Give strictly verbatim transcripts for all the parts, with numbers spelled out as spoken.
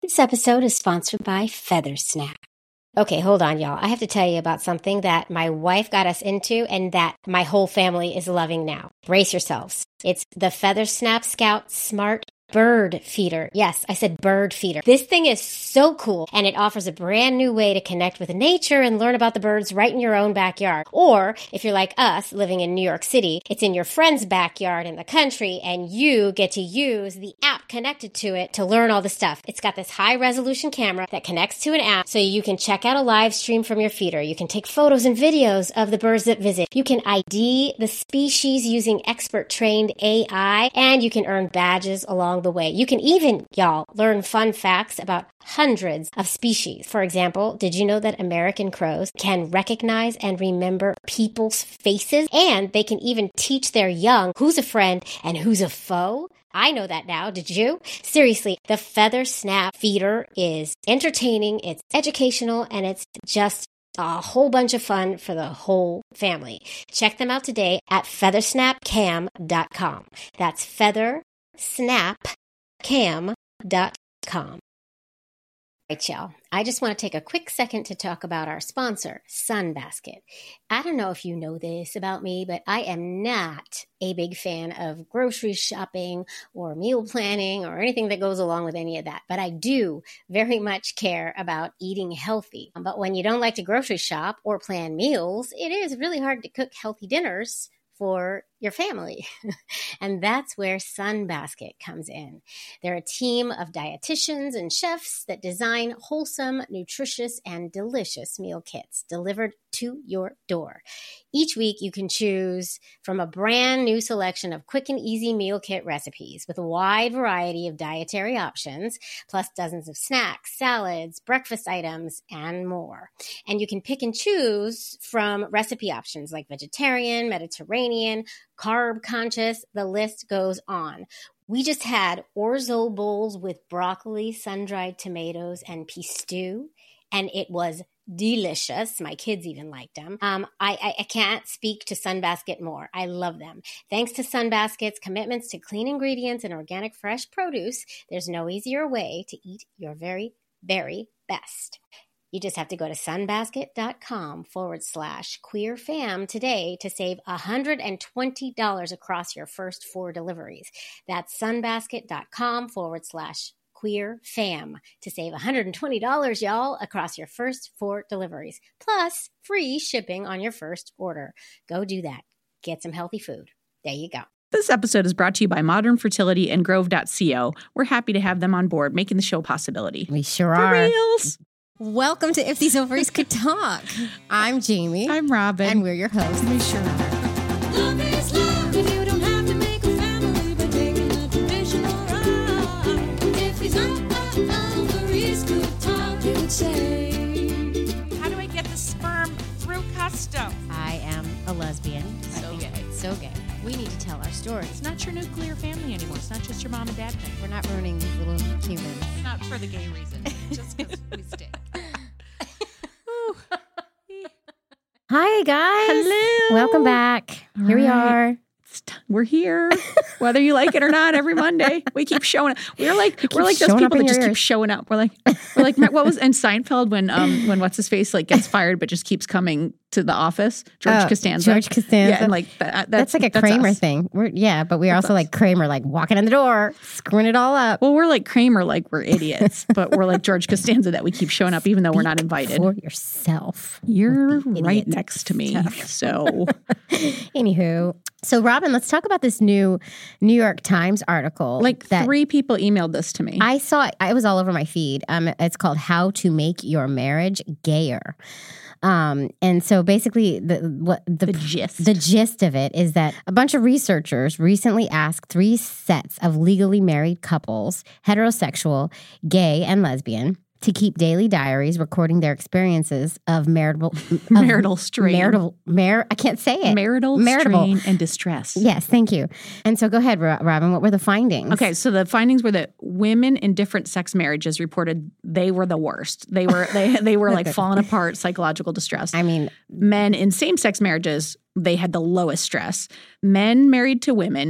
This episode is sponsored by Feathersnap. Okay, hold on, y'all. I have to tell you about something that my wife got us into and that my whole family is loving now. Brace yourselves. It's the Feathersnap Scout Smart Bird Feeder. Yes, I said bird feeder. This thing is so cool, and it offers a brand new way to connect with nature and learn about the birds right in your own backyard. Or, if you're like us, living in New York City, it's in your friend's backyard in the country, and you get to use the app connected to it to learn all the stuff. It's got this high-resolution camera that connects to an app, so you can check out a live stream from your feeder. You can take photos and videos of the birds that visit. You can I D the species using expert-trained A I, and you can earn badges along the way. You can even, y'all, learn fun facts about hundreds of species. For example, did you know that American crows can recognize and remember people's faces? And they can even teach their young who's a friend and who's a foe? I know that now. Did you? Seriously, the Feathersnap Feeder is entertaining, it's educational, and it's just a whole bunch of fun for the whole family. Check them out today at feathersnap cam dot com. That's feathersnap cam dot com. All right, y'all. I just want to take a quick second to talk about our sponsor, Sunbasket. I don't know if you know this about me, but I am not a big fan of grocery shopping or meal planning or anything that goes along with any of that. But I do very much care about eating healthy. But when you don't like to grocery shop or plan meals, it is really hard to cook healthy dinners for your family. And that's where Sunbasket comes in. They're a team of dietitians and chefs that design wholesome, nutritious, and delicious meal kits delivered to your door. Each week, you can choose from a brand new selection of quick and easy meal kit recipes with a wide variety of dietary options, plus dozens of snacks, salads, breakfast items, and more. And you can pick and choose from recipe options like vegetarian, Mediterranean, carb conscious, the list goes on. We just had orzo bowls with broccoli, sun-dried tomatoes, and peas stew, and it was delicious. My kids even liked them. Um, I, I, I can't speak to Sunbasket more. I love them. Thanks to Sunbasket's commitments to clean ingredients and organic fresh produce, there's no easier way to eat your very, very best. You just have to go to sunbasket.com forward slash queer fam today to save one hundred twenty dollars across your first four deliveries. That's sunbasket.com forward slash queer fam to save one hundred twenty dollars, y'all, across your first four deliveries. Plus free shipping on your first order. Go do that. Get some healthy food. There you go. This episode is brought to you by Modern Fertility and Grove dot co. We're happy to have them on board, making the show a possibility. We sure For are. reals. Welcome to If These Ovaries Could Talk. I'm Jamie. I'm Robin. And we're your hosts. We sure are. Love is love, and you don't have to make a family by taking a traditional route. If these ovaries could talk, you would say. How do I get the sperm through custom? I am a lesbian. So I think gay. So gay. We need to tell our stories. It's not your nuclear family anymore. It's not just your mom and dad thing. We're not ruining these little humans. Not for the gay reason, just because we stink. Hi, guys. Hello. Welcome back. All Here we right. are. It's t- We're here, whether you like it or not. Every Monday, we keep showing up. We're like keep we're like those showing up people in that your just keep ears. showing up. We're like we're like what was in Seinfeld when um when what's his face like gets fired but just keeps coming to the office. George Oh, Costanza. George Costanza. Yeah, and like that, that's, That's like a that's Kramer us. thing. We're, yeah, but we're That's also us. like Kramer, like walking in the door, screwing it all up. Well, we're like Kramer, like we're idiots, but we're like George Costanza that we keep showing up even though we're not invited. For yourself. You're Idiot right next to me, stuff. so Anywho, so Robin, let's talk about this new New York Times article. like that three people emailed this to me. I saw it. I was all over my feed. Um, it's called "How to Make Your Marriage Gayer." Um, and so basically, the what the, The gist. the gist of it is that a bunch of researchers recently asked three sets of legally married couples, heterosexual, gay, and lesbian, to keep daily diaries recording their experiences of marital of Marital strain. marital mar I can't say it Marital, Maritable. strain and distress. Yes, thank you. And so go ahead, Ro- Robin. What were the findings? Okay, so the findings were that women in different sex marriages reported they were the worst. They were they they were like falling apart, psychological distress. I mean, Men in same-sex marriages, they had the lowest stress. Men married to women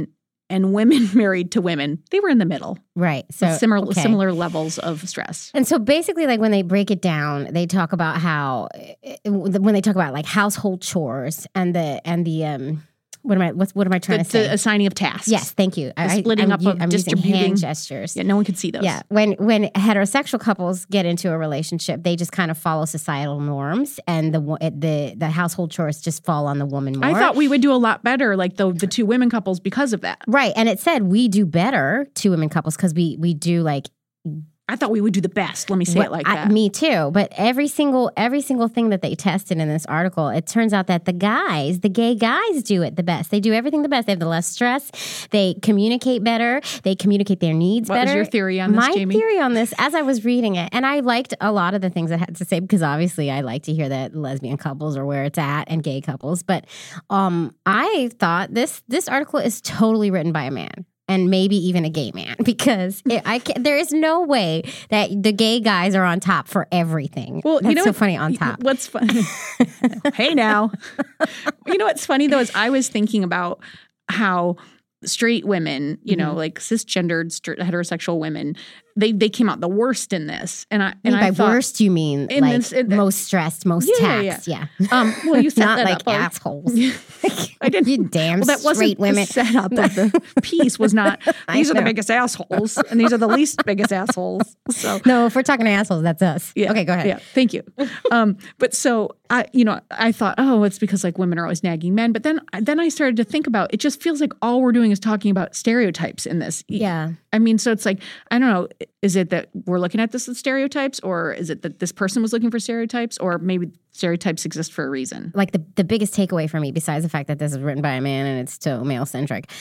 and women married to women, they were in the middle. Right. So with similar okay. similar levels of stress. And so basically, like when they break it down, they talk about how when they talk about like household chores and the and the um what am I what's what am I trying The, to say? the assigning of tasks. Yes, thank you. The splitting up u- of I'm using distributing. hand gestures. Yeah, no one could see those. Yeah, when when heterosexual couples get into a relationship, they just kind of follow societal norms, and the wo- the the household chores just fall on the woman more. I thought we would do a lot better, like the the two women couples, because of that. Right, and it said we do better, two women couples, because we we do like I thought we would do the best. Let me say what- it like I- that. me too. But every single every single thing that they tested in this article, it turns out that the guys, the gay guys, do it the best. They do everything the best. They have the less stress. They communicate better. They communicate their needs What better. was your theory on this, My Jamie? theory on this, as I was reading it, and I liked a lot of the things it had to say because obviously I like to hear that lesbian couples are where it's at and gay couples. But um, I thought this this article is totally written by a man. And maybe even a gay man, because it, I can, there is no way that the gay guys are on top for everything. Well, That's you know so what- funny, on top. What's funny? Hey now. You know what's funny though is I was thinking about how straight women, you know, Mhm. like cisgendered str- heterosexual women, they they came out the worst in this. And I and And by I thought, worst, you mean in like this- in the- most stressed, most Yeah, taxed, yeah. um, well, you set Not that like up. I was- assholes. I didn't. You damn Well, that wasn't straight women. the setup of the piece. Was not. I These are the know. biggest assholes, and these are the least biggest assholes. So No, if we're talking assholes, that's us. yeah. Okay, go ahead. Yeah, thank you. Um, but so I, you know, I thought, oh, it's because like women are always nagging men. But then, then I started to think about it. Just feels like all we're doing is talking about stereotypes in this. Yeah. I mean, so it's like I don't know. Is it that we're looking at this as stereotypes, or is it that this person was looking for stereotypes, or maybe stereotypes exist for a reason? Like the, the biggest takeaway for me, besides the fact that this is written by a man and it's so male centric,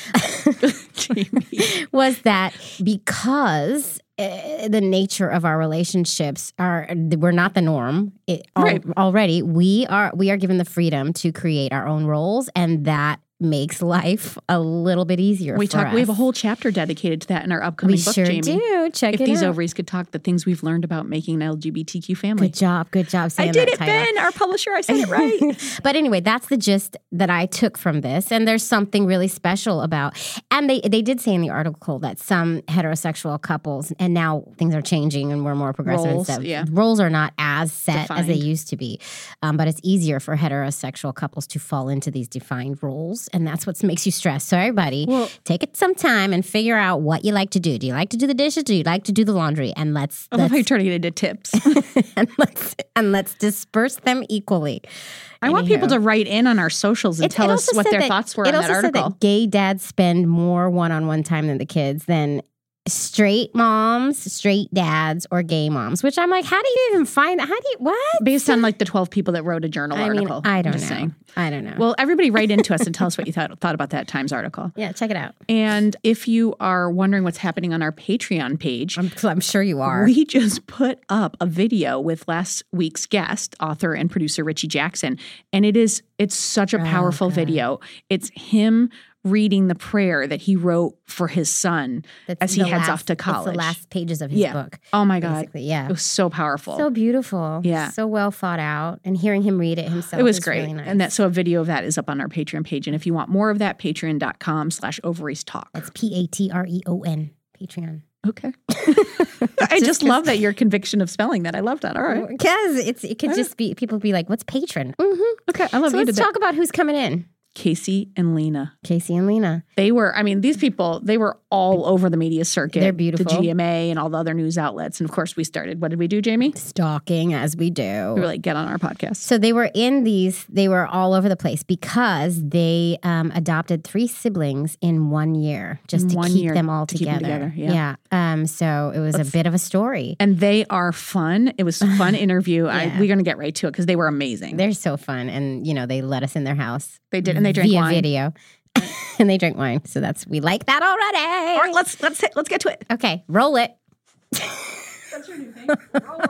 was that because uh, the nature of our relationships are we're not the norm it, al- Right. already. We are we are given the freedom to create our own roles, and that makes life a little bit easier. We for talk. us. We have a whole chapter dedicated to that in our upcoming We book, sure Jamie. do. Check If it these out. ovaries could talk, the things we've learned about making an L G B T Q family. Good job. Good job saying I did that it, title. Ben, our publisher. I said it right. But anyway, that's the gist that I took from this. And there's something really special about, and they, they did say in the article that some heterosexual couples, and now things are changing and we're more progressive Roles, and stuff. yeah. Roles are not as set as they Defined. used to be. Um, but it's easier for heterosexual couples to fall into these defined roles. And that's what makes you stress. So everybody, Well- take it some time and figure out what you like to do. Do you like to do the dishes? Do you like to do the laundry? And let's, I love how you're let's turning it into tips. and let's and let's disperse them equally. I want Anywho. people to write in on our socials and It- tell it us also what said their that- thoughts were it on that also said article. that gay dads spend more one-on-one time than the kids than straight moms, straight dads, or gay moms. Which I'm like, how do you even find? How do you what? Based on like the twelve people that wrote a journal I mean, article. I I'm don't know. just saying. I don't know. Well, everybody write into us and tell us what you thought, thought about that Times article. yeah, check it out. And if you are wondering what's happening on our Patreon page, I'm, I'm sure you are. we just put up a video with last week's guest, author and producer Richie Jackson. And it is, it's such a powerful Okay. video. It's him reading the prayer that he wrote for his son That's as he the heads last- off to it's college. the last pages of his Yeah. book. Oh my God. Basically, yeah. It was so powerful. So beautiful. Yeah. So well thought out. And hearing him read it himself it was is great. really nice. And that so a video of that is up on our Patreon page. And if you want more of that, patreon.com slash ovaries talk. That's P A T R E O N, Patreon. Okay. I just love that your conviction of spelling that. I love that. All right. Because it's it could just be people be like, "What's patron?" Mm-hmm. Okay. I love So you let's did talk that. about who's coming in. Casey and Lena. Casey and Lena. They were, I mean, these people, they were all over the media circuit. They're beautiful. The G M A and all the other news outlets. And of course, we started. What did we do, Jamie? Stalking as we do. We were like, get on our podcast. So they were in these, they were all over the place because they um, adopted three siblings in one year just In to one keep year, them all to keep them together. together, yeah. Um, so it was a bit of a story. And they are fun. It was a fun interview. I, Yeah. we're going to get right to it because they were amazing. They're so fun. And, you know, they let us in their house. They did, and they drank via wine. video. And they drank wine. So that's, we like that already. All right, let's let's hit, let's get to it. Okay, roll it. That's your new thing. Roll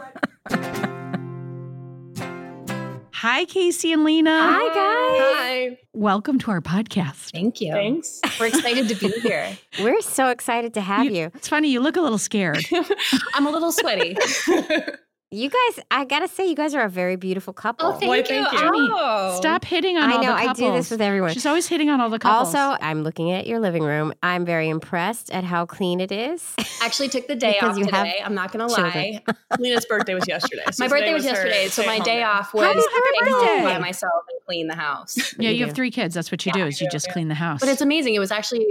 it. Hi, Casey and Lena. Hi, guys. Hi. Welcome to our podcast. Thank you. Thanks. We're excited to be here. We're so excited to have you. It's funny, you look a little scared. I'm a little sweaty. You guys, I gotta say, you guys are a very beautiful couple. Oh, thank Why, you. thank you. Jimmy, Oh. Stop hitting on I all know, the I couples. do this with everyone. She's always hitting on all the couples. Also, I'm looking at your living room. I'm very impressed at how clean it is. Actually took the day Because off you have today. I'm not going to children. lie. Lena's birthday was yesterday. So My today birthday was her yesterday, so my stay-at-home day off was Happy stay home birthday! by myself and clean the house. yeah, you You have do. three kids. That's what you do is you just clean the house. But it's amazing. It was actually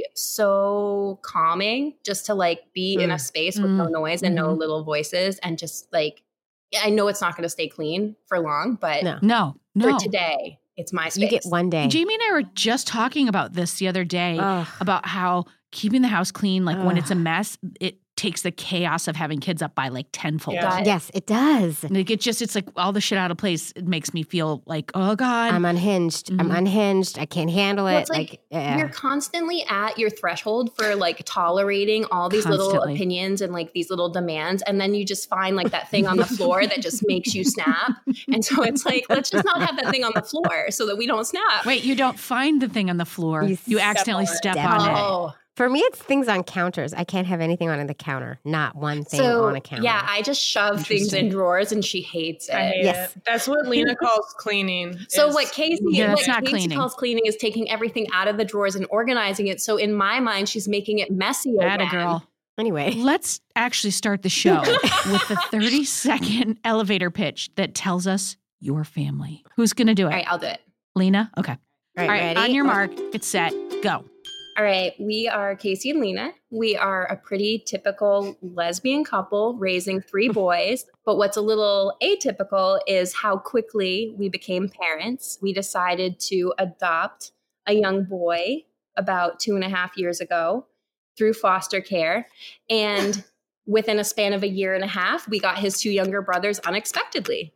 so calming just to like be in a Mm. space with no Mm. noise and no Mhm. little voices and just like, I know it's not going to stay clean for long, but No. no, for no. today, it's my space. You get one day. Jamie and I were just talking about this the other day Ugh. about how keeping the house clean, like when it's a Ugh. mess, it takes the chaos of having kids up by like tenfold. Yeah. Yes, it does. Like it just, it's like all the shit out of place. It makes me feel like, oh God. I'm unhinged. I'm Mhm. unhinged. I can't handle Well, it. it's like, like, yeah. You're constantly at your threshold for like tolerating all these little Constantly. opinions and like these little demands. And then you just find like that thing on the floor that just makes you snap. And so it's like, let's just not have that thing on the floor so that we don't snap. Wait, you don't find the thing on the floor. You You, step accidentally on it. step Step on on it. Oh, For me, it's things on counters. I can't have anything on the counter. Not one thing so on a counter. yeah, I just shove things Interesting. in drawers and she hates it. I hate Yes. it. That's what Lena calls cleaning. So is- what Casey, Yeah, what that's not Casey cleaning. calls cleaning is taking everything out of the drawers and organizing it. So in my mind, she's making it messy Atta again. girl. Anyway, Let's actually start the show with the thirty second elevator pitch that tells us your family. Who's going to do it? All right, I'll do it. Lena? Okay. all right, All right, ready? on your mark, get set, go. All right, we are Casey and Lena. We are a pretty typical lesbian couple raising three boys. But what's a little atypical is how quickly we became parents. We decided to adopt a young boy about two and a half years ago through foster care. And within a span of a year and a half, we got his two younger brothers unexpectedly.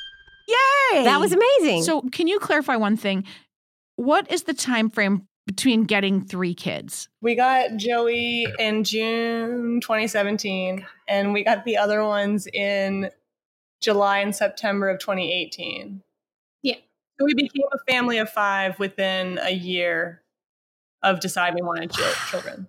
Yay! That was amazing. So, can you clarify one thing? What is the time frame between getting three kids? we got Joey in June twenty seventeen, and we got the other ones in July and September of twenty eighteen. Yeah. So we became a family of five within a year of deciding we wanted chil- children.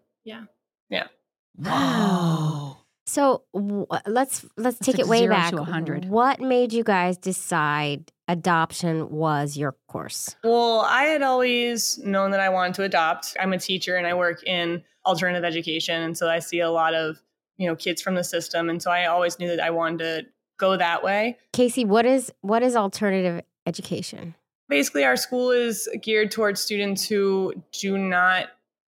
Whoa. So w- let's let's That's take like it way zero back. to a hundred. What made you guys decide adoption was your course? Well, I had always known that I wanted to adopt. I'm a teacher and I work in alternative education. And so I see a lot of, you know, kids from the system. And so I always knew that I wanted to go that way. Casey, what is what is alternative education? Basically, our school is geared towards students who do not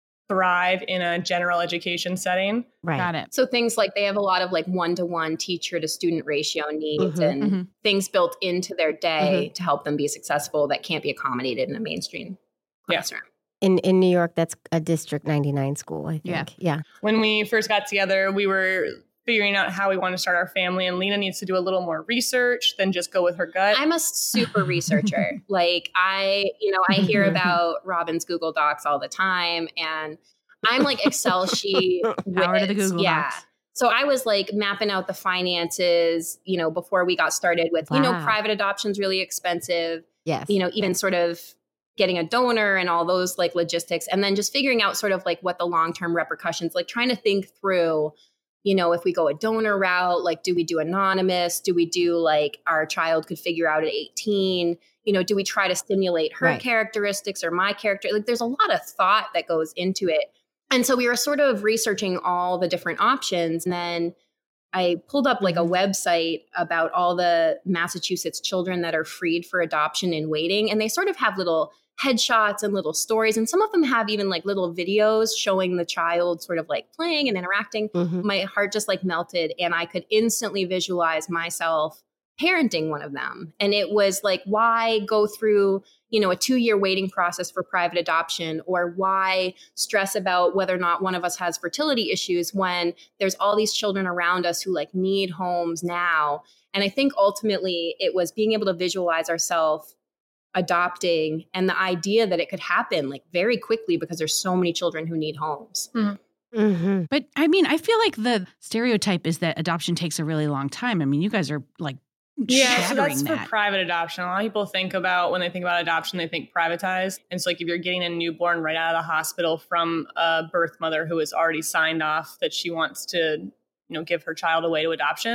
thrive in a general education setting. Right. Got it. So things like they have a lot of like one-to-one teacher to student ratio needs Mhm, and mhm. things built into their day to help them be successful that can't be accommodated in a mainstream Yeah. classroom. In in New York, that's a District ninety-nine school, I think. Yeah. Yeah. When we first got together, we were figuring out how we want to start our family, and Lena needs to do a little more research than just go with her gut. I'm a super researcher. Like I, you know, I hear about Robin's Google Docs all the time and I'm like Excel sheet. Power to the whiz. Google Yeah. Docs. So I was like mapping out the finances, you know, before we got started with, you know, Wow. private adoption's really expensive. Yes. You know, even sort of getting a donor and all those like logistics, and then just figuring out sort of like what the long-term repercussions, like trying to think through, you know, if we go a donor route, like do we do anonymous? Do we do like our child could figure out at eighteen? You know, do we try to stimulate her Right. characteristics or my character? Like there's a lot of thought that goes into it. And so we were sort of researching all the different options. And then I pulled up like a website about all the Massachusetts children that are freed for adoption and waiting. And they sort of have little headshots and little stories. And some of them have even like little videos showing the child sort of like playing and interacting. Mhm. My heart just like melted and I could instantly visualize myself parenting one of them. And it was like, why go through, you know, a two year waiting process for private adoption, or why stress about whether or not one of us has fertility issues when there's all these children around us who like need homes now. And I think ultimately it was being able to visualize ourselves adopting and the idea that it could happen like very quickly because there's so many children who need homes. Mhm. But I mean, I feel like the stereotype is that adoption takes a really long time. I mean, you guys are like Yeah, so shattering that's that. for private adoption. A lot of people think about, when they think about adoption, they think privatized. And so like if you're getting a newborn right out of the hospital from a birth mother who has already signed off that she wants to, you know, give her child away to adoption,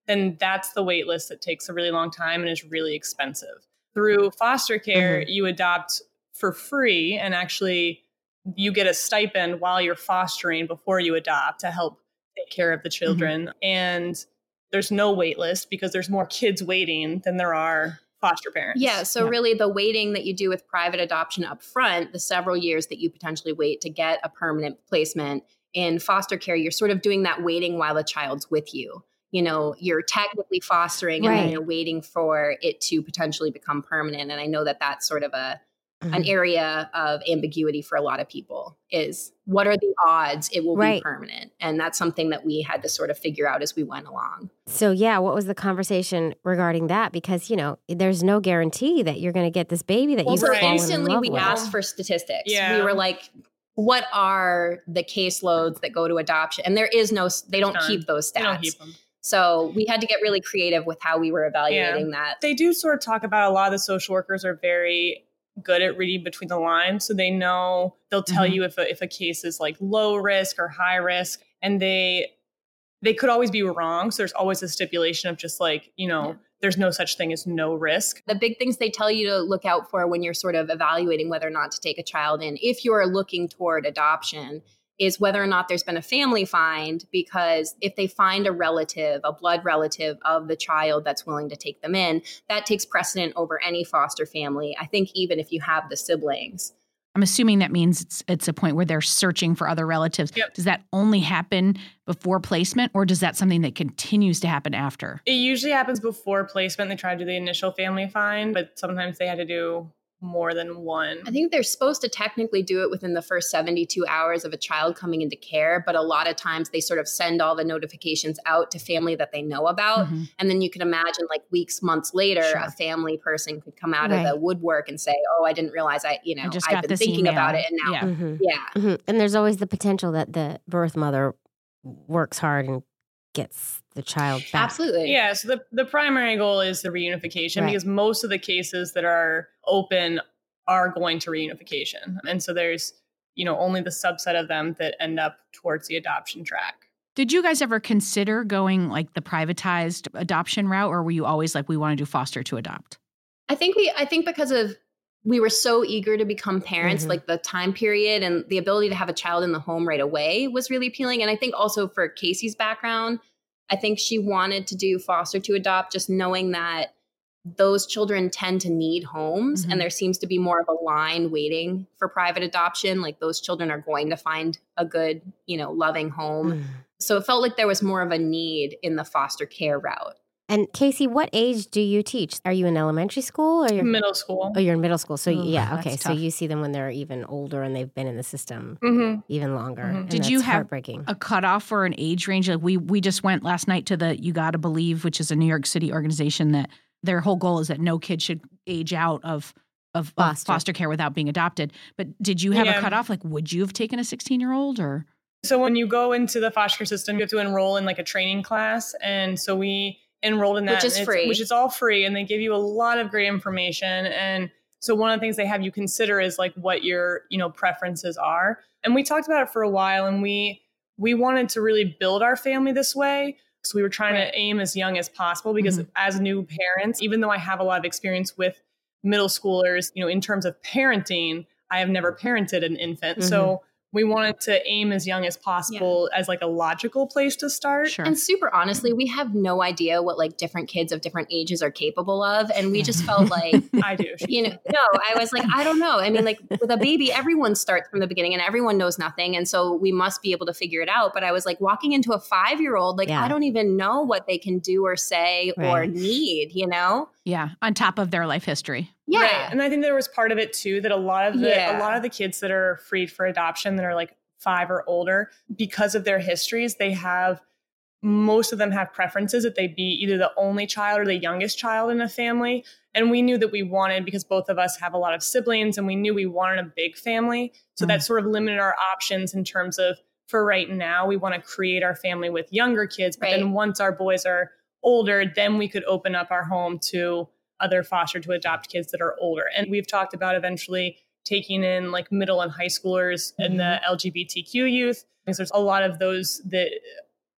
then that's the wait list that takes a really long time and is really expensive. Through foster care, Mm-hmm. you adopt for free, and actually you get a stipend while you're fostering before you adopt to help take care of the children. Mm-hmm. And there's no wait list because there's more kids waiting than there are foster parents. Yeah. So Yeah. really the waiting that you do with private adoption up front, the several years that you potentially wait to get a permanent placement in foster care, you're sort of doing that waiting while the child's with you. You know, you're technically fostering and Right. then you're waiting for it to potentially become permanent. And I know that that's sort of a an Mhm. area of ambiguity for a lot of people is what are the odds it will Right. be permanent? And that's something that we had to sort of figure out as we went along. So, yeah, what was the conversation regarding that? Because, you know, there's no guarantee that you're going to get this baby that Well, you've so Right. fallen in instantly love we with. asked for statistics. Yeah. We were like, what are the caseloads that go to adoption? And there is no, they don't None. keep those They don't stats. keep them. So we had to get really creative with how we were evaluating that. They do sort of talk about a lot of the social workers are very good at reading between the lines. So they know, they'll tell Mhm. you if a, if a case is like low risk or high risk, and they they could always be wrong. So there's always a stipulation of just like, you know, Yeah. there's no such thing as no risk. The big things they tell you to look out for when you're sort of evaluating whether or not to take a child in, if you're looking toward adoption, is whether or not there's been a family find, because if they find a relative, a blood relative of the child that's willing to take them in, that takes precedent over any foster family. I think even if you have the siblings. I'm assuming that means it's it's a point where they're searching for other relatives. Yep. Does that only happen before placement, or does that something that continues to happen after? It usually happens before placement. They try to do the initial family find, but sometimes they had to do more than one. I think they're supposed to technically do it within the first seventy-two hours of a child coming into care, but a lot of times they sort of send all the notifications out to family that they know about. Mhm. And then you can imagine like weeks, months later, Sure. a family person could come out of Right. the woodwork and say, oh, I didn't realize I, you know, I just I've got been this thinking email. about it. And now, Yeah. Mhm. yeah. Mhm. And there's always the potential that the birth mother works hard and gets the child back. Absolutely. Yeah, so the, the primary goal is the reunification, Right. because most of the cases that are open are going to reunification. And so there's, you know, only the subset of them that end up towards the adoption track. Did you guys ever consider going like the privatized adoption route, or were you always like, we want to do foster to adopt? I think we, I think because of, we were so eager to become parents, Mhm. like the time period and the ability to have a child in the home right away was really appealing. And I think also for Casey's background, I think she wanted to do foster to adopt, just knowing that those children tend to need homes, Mhm. and there seems to be more of a line waiting for private adoption. Like those children are going to find a good, you know, loving home. Mm. So it felt like there was more of a need in the foster care route. And Casey, what age do you teach? Are you in elementary school or you're Middle school. Oh, you're in middle school. So Ooh, yeah, that's okay. So tough. you see them when they're even older and they've been in the system Mm-hmm. even longer. Mhm. And Did that's you have heartbreaking? A cutoff or an age range? Like we we just went last night to the You Gotta Believe, which is a New York City organization that their whole goal is that no kid should age out of of of Foster. foster care without being adopted. But did you have Yeah. a cutoff? Like, would you have taken a sixteen year old or? So when you go into the foster care system, you have to enroll in like a training class. And so we enrolled in that. Which is and it's- free. Which is all free. And they give you a lot of great information. And so one of the things they have you consider is like what your, you know, preferences are. And we talked about it for a while, and we we wanted to really build our family this way. So we were trying Right. to aim as young as possible, because Mhm. as new parents, even though I have a lot of experience with middle schoolers, you know, in terms of parenting, I have never parented an infant. So we wanted to aim as young as possible as like a logical place to start. Sure. And super honestly, we have no idea what like different kids of different ages are capable of. And we just felt like, I do. you know, no, I was like, I don't know. I mean, like with a baby, everyone starts from the beginning and everyone knows nothing. And so we must be able to figure it out. But I was like walking into a five year old, like, Yeah. I don't even know what they can do or say or Right. need, you know? Yeah, on top of their life history. Yeah. Right. And I think there was part of it too, that a lot of the Yeah. a lot of the kids that are freed for adoption that are like five or older, because of their histories, they have most of them have preferences that they be either the only child or the youngest child in a family. And we knew that we wanted, because both of us have a lot of siblings, and we knew we wanted a big family. So that sort of limited our options in terms of, for right now, we want to create our family with younger kids. But Right. then once our boys are older, then we could open up our home to other foster to adopt kids that are older. And we've talked about eventually taking in like middle and high schoolers and the L G B T Q youth, because there's a lot of those that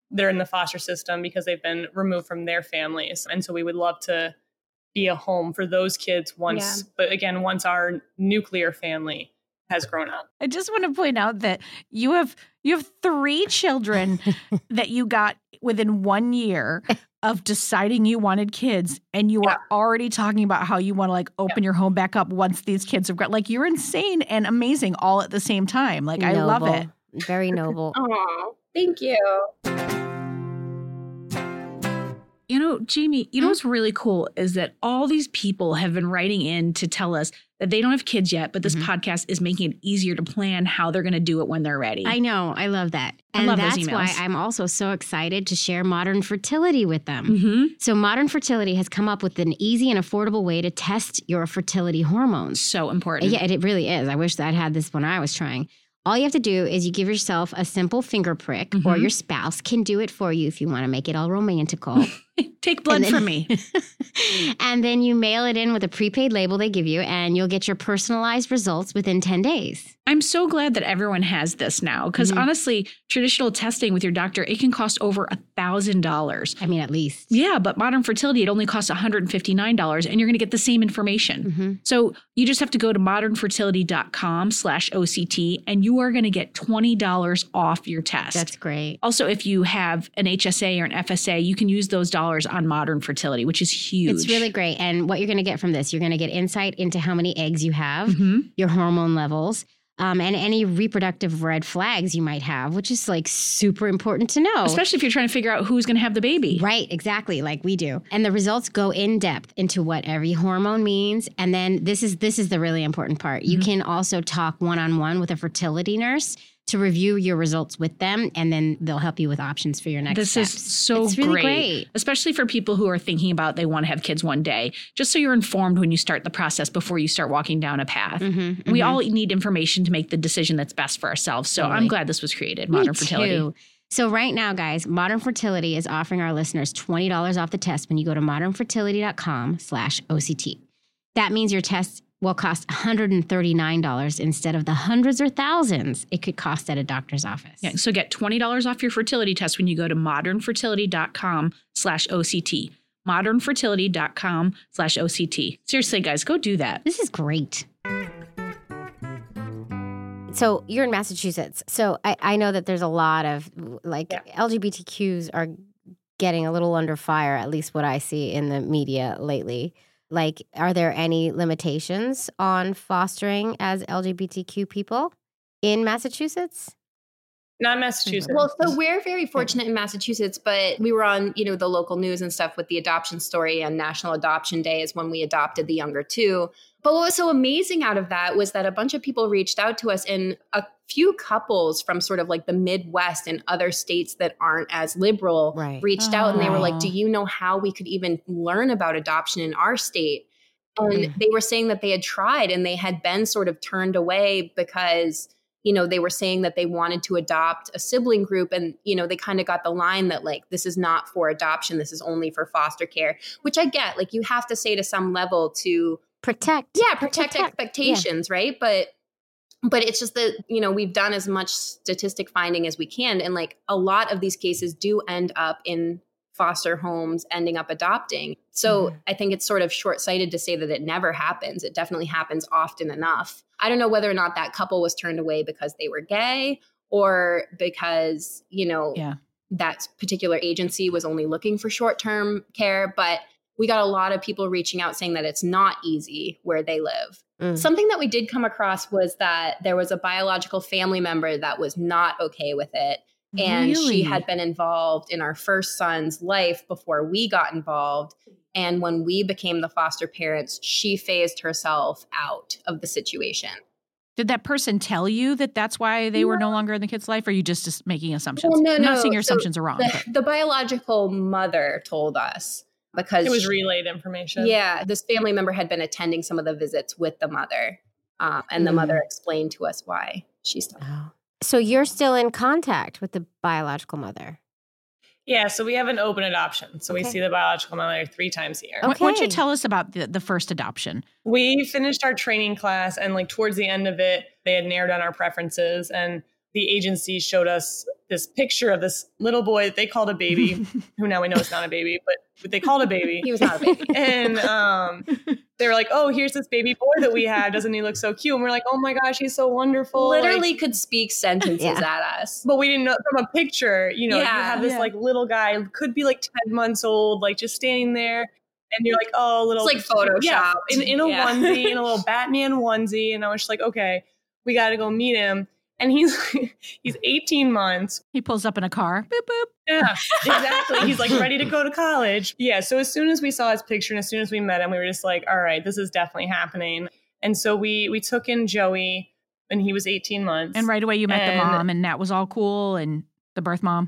they're in the foster system because they've been removed from their families. And so we would love to be a home for those kids once, Yeah. but again, once our nuclear family has grown up. I just want to point out that you have you have three children that you got within one year of deciding you wanted kids, and you Yeah. are already talking about how you want to like open your home back up once these kids have got like you're insane and amazing all at the same time. Like I love Noble. it. Very noble. Oh, thank you. You know, Jamie, you know what's really cool is that all these people have been writing in to tell us that they don't have kids yet, but this Mhm. podcast is making it easier to plan how they're going to do it when they're ready. I know. I love that. I And love those that's why emails. I'm also so excited to share Modern Fertility with them. Mm-hmm. So Modern Fertility has come up with an easy and affordable way to test your fertility hormones. So important. Yeah, it really is. I wish that I had this when I was trying. All you have to do is you give yourself a simple finger prick, or Mhm. your spouse can do it for you if you want to make it all romantical. Take blood And then- from me. And then you mail it in with a prepaid label they give you, and you'll get your personalized results within ten days. I'm so glad that everyone has this now because Mhm. honestly, traditional testing with your doctor, it can cost over a thousand dollars. I mean, at least. Yeah, but Modern Fertility, it only costs one hundred fifty-nine dollars and you're going to get the same information. hmm So you just have to go to modernfertility.com slash OCT and you are going to get twenty dollars off your test. That's great. Also, if you have an H S A or an F S A, you can use those dollars on Modern Fertility, which is huge. It's really great. And what you're going to get from this, you're going to get insight into how many eggs you have, Mhm. your hormone levels, um, and any reproductive red flags you might have, which is like super important to know. Especially if you're trying to figure out who's going to have the baby. Right, exactly, like we do. And the results go in depth into what every hormone means. And then this is this is the really important part. You Mhm. can also talk one-on-one with a fertility nurse to review your results with them, and then they'll help you with options for your next This steps. is so it's really great. great. Especially for people who are thinking about they want to have kids one day, just so you're informed when you start the process before you start walking down a path. Mhm, We mhm. all need information to make the decision that's best for ourselves. So I'm Totally. glad this was created, Me Modern Fertility. too. So right now, guys, Modern Fertility is offering our listeners twenty dollars off the test when you go to modernfertility.com slash OCT. That means your test will cost one hundred thirty-nine dollars instead of the hundreds or thousands it could cost at a doctor's office. Yeah, so get twenty dollars off your fertility test when you go to modernfertility.com slash OCT. modernfertility.com slash OCT. Seriously, guys, go do that. This is great. So you're in Massachusetts. So I, I know that there's a lot of like Yeah. L G B T Qs are getting a little under fire, at least what I see in the media lately. Like, are there any limitations on fostering as L G B T Q people in Massachusetts? Not Massachusetts. Well, so we're very fortunate in Massachusetts, but we were on, you know, the local news and stuff with the adoption story, and National Adoption Day is when we adopted the younger two. But what was so amazing out of that was that a bunch of people reached out to us, and a few couples from sort of like the Midwest and other states that aren't as liberal Right. reached out, and they were like, Aw. do you know how we could even learn about adoption in our state? And Mm. they were saying that they had tried and they had been sort of turned away because, you know, they were saying that they wanted to adopt a sibling group, and, you know, they kind of got the line that like, this is not for adoption, this is only for foster care, which I get. Like, you have to say to some level to, Protect. yeah, protect, Protect, expectations, right? But but it's just that, you know, we've done as much statistic finding as we can, and like a lot of these cases do end up in foster homes, ending up adopting. So Mhm. I think it's sort of short-sighted to say that it never happens. It definitely happens often enough. I don't know whether or not that couple was turned away because they were gay, or because, you know, Yeah. that particular agency was only looking for short-term care. But we got a lot of people reaching out saying that it's not easy where they live. Mm. Something that we did come across was that there was a biological family member that was not okay with it. And Really? she had been involved in our first son's life before we got involved. And when we became the foster parents, she phased herself out of the situation. Did that person tell you that that's why they were no longer in the kid's life, or are you just, just making assumptions? Well, no, I'm not no. saying your So assumptions are wrong. The, the biological mother told us because It was she- relayed information. yeah, this family member had been attending some of the visits with the mother. Um, and the Mm. mother explained to us why she stopped. Oh. So you're still in contact with the biological mother. Yeah, so we have an open adoption. So we Okay. see the biological mother three times a year. Why why don't you Okay. tell us about the, the first adoption? We finished our training class, and like towards the end of it, they had narrowed down our preferences, and the agency showed us this picture of this little boy that they called a baby, who now we know is not a baby, but, but they called a baby. He was not a baby. And um, they were like, oh, here's this baby boy that we have. Doesn't he look so cute? And we're like, oh my gosh, he's so wonderful. Literally Like, could speak sentences Yeah. at us. but we didn't know from a picture, you know, you Yeah. have this Yeah. like little guy, could be like ten months old, like just standing there. And you're like, oh, little. It's like Photoshopped. Yeah, in, in a Yeah. onesie, in a little Batman onesie. And I was just like, okay, we got to go meet him. And he's he's eighteen months. He pulls up in a car. Boop, boop. Yeah, exactly. He's like ready to go to college. Yeah. So as soon as we saw his picture and as soon as we met him, we were just like, all right, this is definitely happening. And so we we took in Joey when he was eighteen months. And right away you met And- the mom and that was all cool and the birth mom.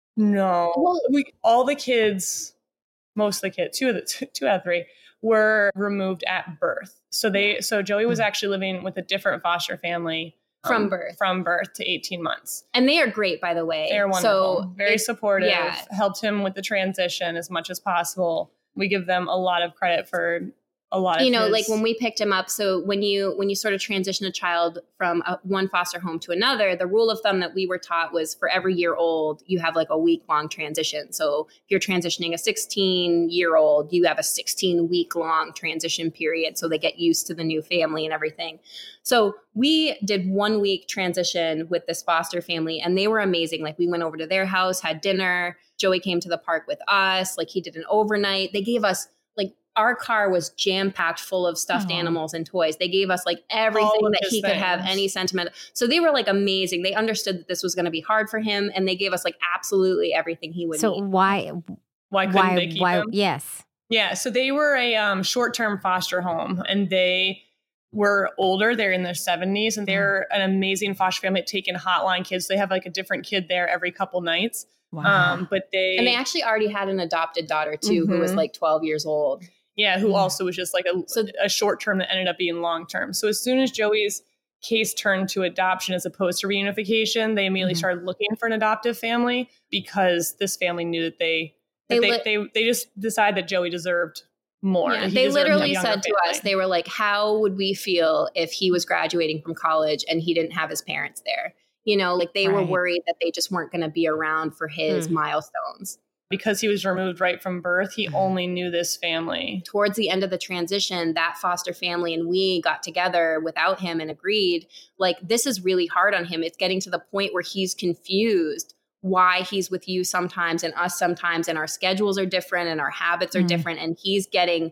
No, Well- we all the kids, most of the kids, two of the two, two out of three were removed at birth. So they so Joey was actually living with a different foster family From um, birth. from birth to eighteen months. And they are great, by the way. They're wonderful, So very it- supportive, yeah. helped him with the transition as much as possible. We give them a lot of credit for a lot of you know, his- like when we picked him up. So when you when you sort of transition a child from a, one foster home to another, the rule of thumb that we were taught was for every year old, you have like a week long transition. So if you're transitioning a sixteen year old, you have a sixteen week long transition period. So they get used to the new family and everything. So we did one week transition with this foster family and they were amazing. Like we went over to their house, had dinner. Joey came to the park with us. Like he did an overnight. They gave us like our car was jam packed full of stuffed Aw. animals and toys. They gave us like everything of that his he could have, things. any sentiment. So they were like amazing. They understood that this was going to be hard for him and they gave us like absolutely everything he would So need. why why couldn't why they keep why him? yes. Yeah, so they were a um, short-term foster home, and they were older. They're in their seventies, and they're an amazing foster family at taking hotline kids. They have like a different kid there every couple nights. Um, but they And they actually already had an adopted daughter too, who was Mhm. like twelve years old. yeah, who also was just like a, So- a short-term that ended up being long-term. So as soon as Joey's case turned to adoption as opposed to reunification, they immediately Mhm. started looking for an adoptive family because this family knew that they that They they, li- they, they just decided that Joey deserved more. Yeah, and he they deserved a literally younger said to us, family. they were like, how would we feel if he was graduating from college and he didn't have his parents there? You know, like they were Right. worried that they just weren't going to be around for his Hmm. milestones. Because he was removed right from birth, he only knew this family. Towards the end of the transition, that foster family and we got together without him and agreed, like, this is really hard on him. It's getting to the point where he's confused why he's with you sometimes and us sometimes, and our schedules are different and our habits are Mm. different. And he's getting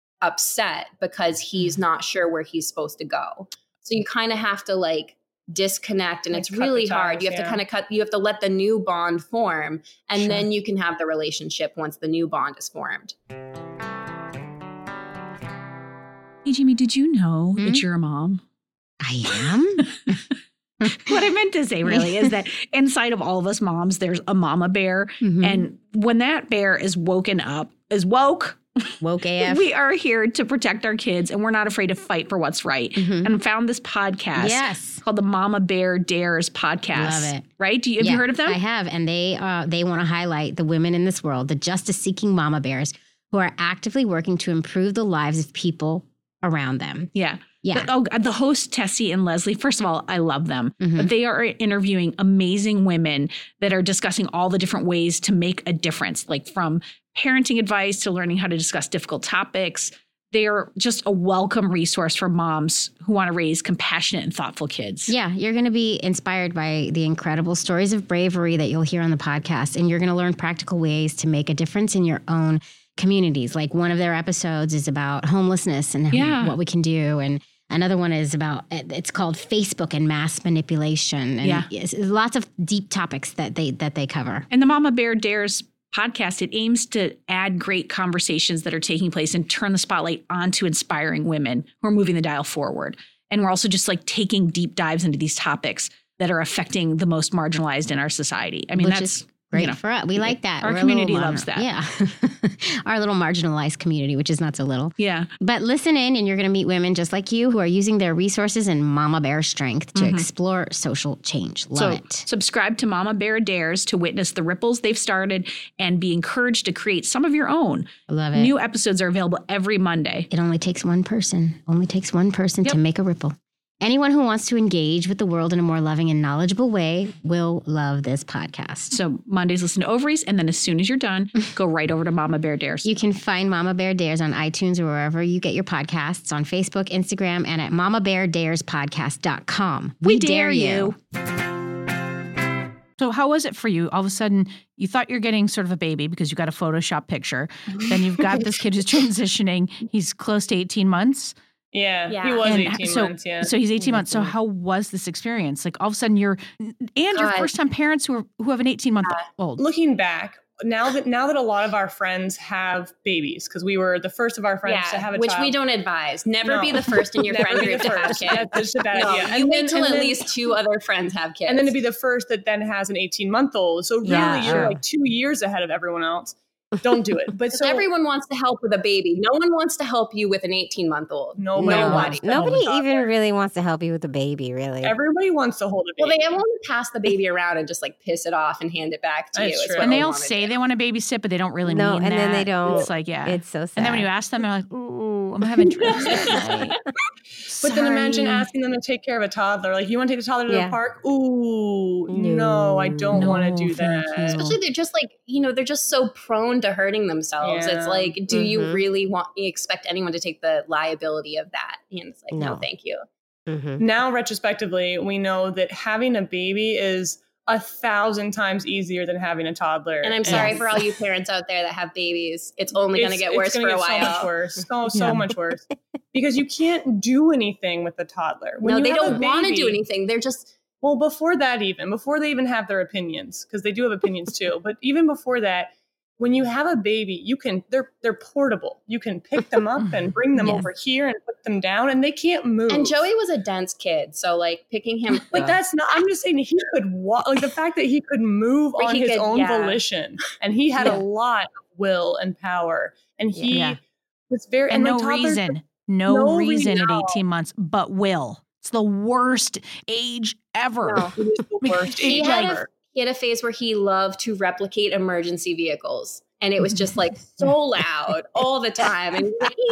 upset because he's not sure where he's supposed to go. So you kind of have to like disconnect, and Like it's cut the really hard. ties, You have to yeah. kind of cut, you have to let the new bond form, and Sure. then you can have the relationship once the new bond is formed. Hey, Jamie, did you know Hmm? that you're a mom? I am. What I meant to say really is that inside of all of us moms, there's a mama bear. Mhm. And when that bear is woken up, is woke, Woke A F. we are here to protect our kids and we're not afraid to fight for what's right. Mhm. And found this podcast Yes. called the Mama Bear Dares podcast. Love it. Right? Do you, have Yeah, you heard of them? I have, and they uh, they want to highlight the women in this world, the justice-seeking mama bears who are actively working to improve the lives of people around them. Yeah. Yeah. The, oh, the host, Tessie and Leslie, first of all, I love them. Mhm. But they are interviewing amazing women that are discussing all the different ways to make a difference, like from parenting advice to learning how to discuss difficult topics. They are just a welcome resource for moms who want to raise compassionate and thoughtful kids. Yeah, you're going to be inspired by the incredible stories of bravery that you'll hear on the podcast, and you're going to learn practical ways to make a difference in your own communities. Like one of their episodes is about homelessness and Yeah. what we can do, and another one is about, it's called Facebook and mass manipulation. And Yeah. it's lots of deep topics that they that they cover. And the Mama Bear Dares podcast, it aims to add great conversations that are taking place and turn the spotlight onto inspiring women who are moving the dial forward. And we're also just like taking deep dives into these topics that are affecting the most marginalized in our society. I mean, Which that's is Great you know, for us. We like that. our We're a little community mar- loves that. Yeah. Our little marginalized community, which is not so little. yeah. But listen in, and you're going to meet women just like you who are using their resources and mama bear strength to Mhm. explore social change. Love So it. subscribe to Mama Bear Dares to witness the ripples they've started and be encouraged to create some of your own. Love it. New episodes are available every Monday. It only takes one person. Only takes one person Yep. to make a ripple. Anyone who wants to engage with the world in a more loving and knowledgeable way will love this podcast. So Mondays, listen to Ovaries, and then as soon as you're done, go right over to Mama Bear Dares. You can find Mama Bear Dares on iTunes or wherever you get your podcasts, on Facebook, Instagram, and at mama bear dares podcast dot com. We dare you. So how was it for you? All of a sudden, you thought you're getting sort of a baby because you got a Photoshop picture. Then you've got this kid who's transitioning. He's close to eighteen months. Yeah, Yeah. he was And eighteen so, months. Yeah. So he's eighteen months. So how was this experience? Like all of a sudden you're, and your God. first time parents who are, who have an eighteen month old. Looking back, now that now that a lot of our friends have babies, because we were the first of our friends to have a which child. we don't advise. Never No. be the first in your Never friend be group the to have first. kids. That's just a bad No, idea. you And wait then- till and at then- least two other friends have kids. and then to be the first that then has an eighteen month old. So really, Yeah, you're sure. like two years ahead of everyone else. Don't do it. But So so everyone wants to help with a baby. No one wants to help you with an eighteen month old. nobody No. wants to Nobody hold a even toddler. really wants to help you with the baby, really. Everybody wants to hold a Well, baby. they want to pass the baby around and just like piss it off and hand it back to That's you. is true. what And they all wanna say do. they want to babysit, but they don't really No, mean and that. then they don't. It's like, yeah. It's so sad. and then when you ask them, they're like, ooh, I'm having dreams this night. But then imagine Sorry. asking them to take care of a toddler. Like, you want to take the toddler to Yeah. the park? Ooh, no, No. I don't No, want to do thank that. you. Especially they're just like, you know, they're just so prone to hurting themselves. Yeah. It's like, do you Mhm. really want you expect anyone to take the liability of that? And it's like, no, No. thank you. Mhm. Now, retrospectively, we know that having a baby is a thousand times easier than having a toddler. And I'm sorry Yes. for all you parents out there that have babies. It's only going to It's- get it's worse gonna for a get while. So much worse. So, so Yeah. much worse. Because you can't do anything with a toddler. When no, you they have a don't want to baby- do anything. They're just Well, before that, even before they even have their opinions, because they do have opinions too. But even before that, when you have a baby, you can they're they're portable. You can pick them up and bring them Yes. over here and put them down, and they can't move. And Joey was a dense kid, so like picking him But like that's not. I'm just saying he could walk. Like the fact that he could move Or on he his could- own yeah. volition, and he had Yeah. a lot of will and power, and he Yeah. was very And like, no toddlers- reason, no, no reason reason. at eighteen months, but will. It's the worst age ever. No. It is the worst He age had a- ever. he had a phase where he loved to replicate emergency vehicles. And it was just like so loud all the time. And he was like,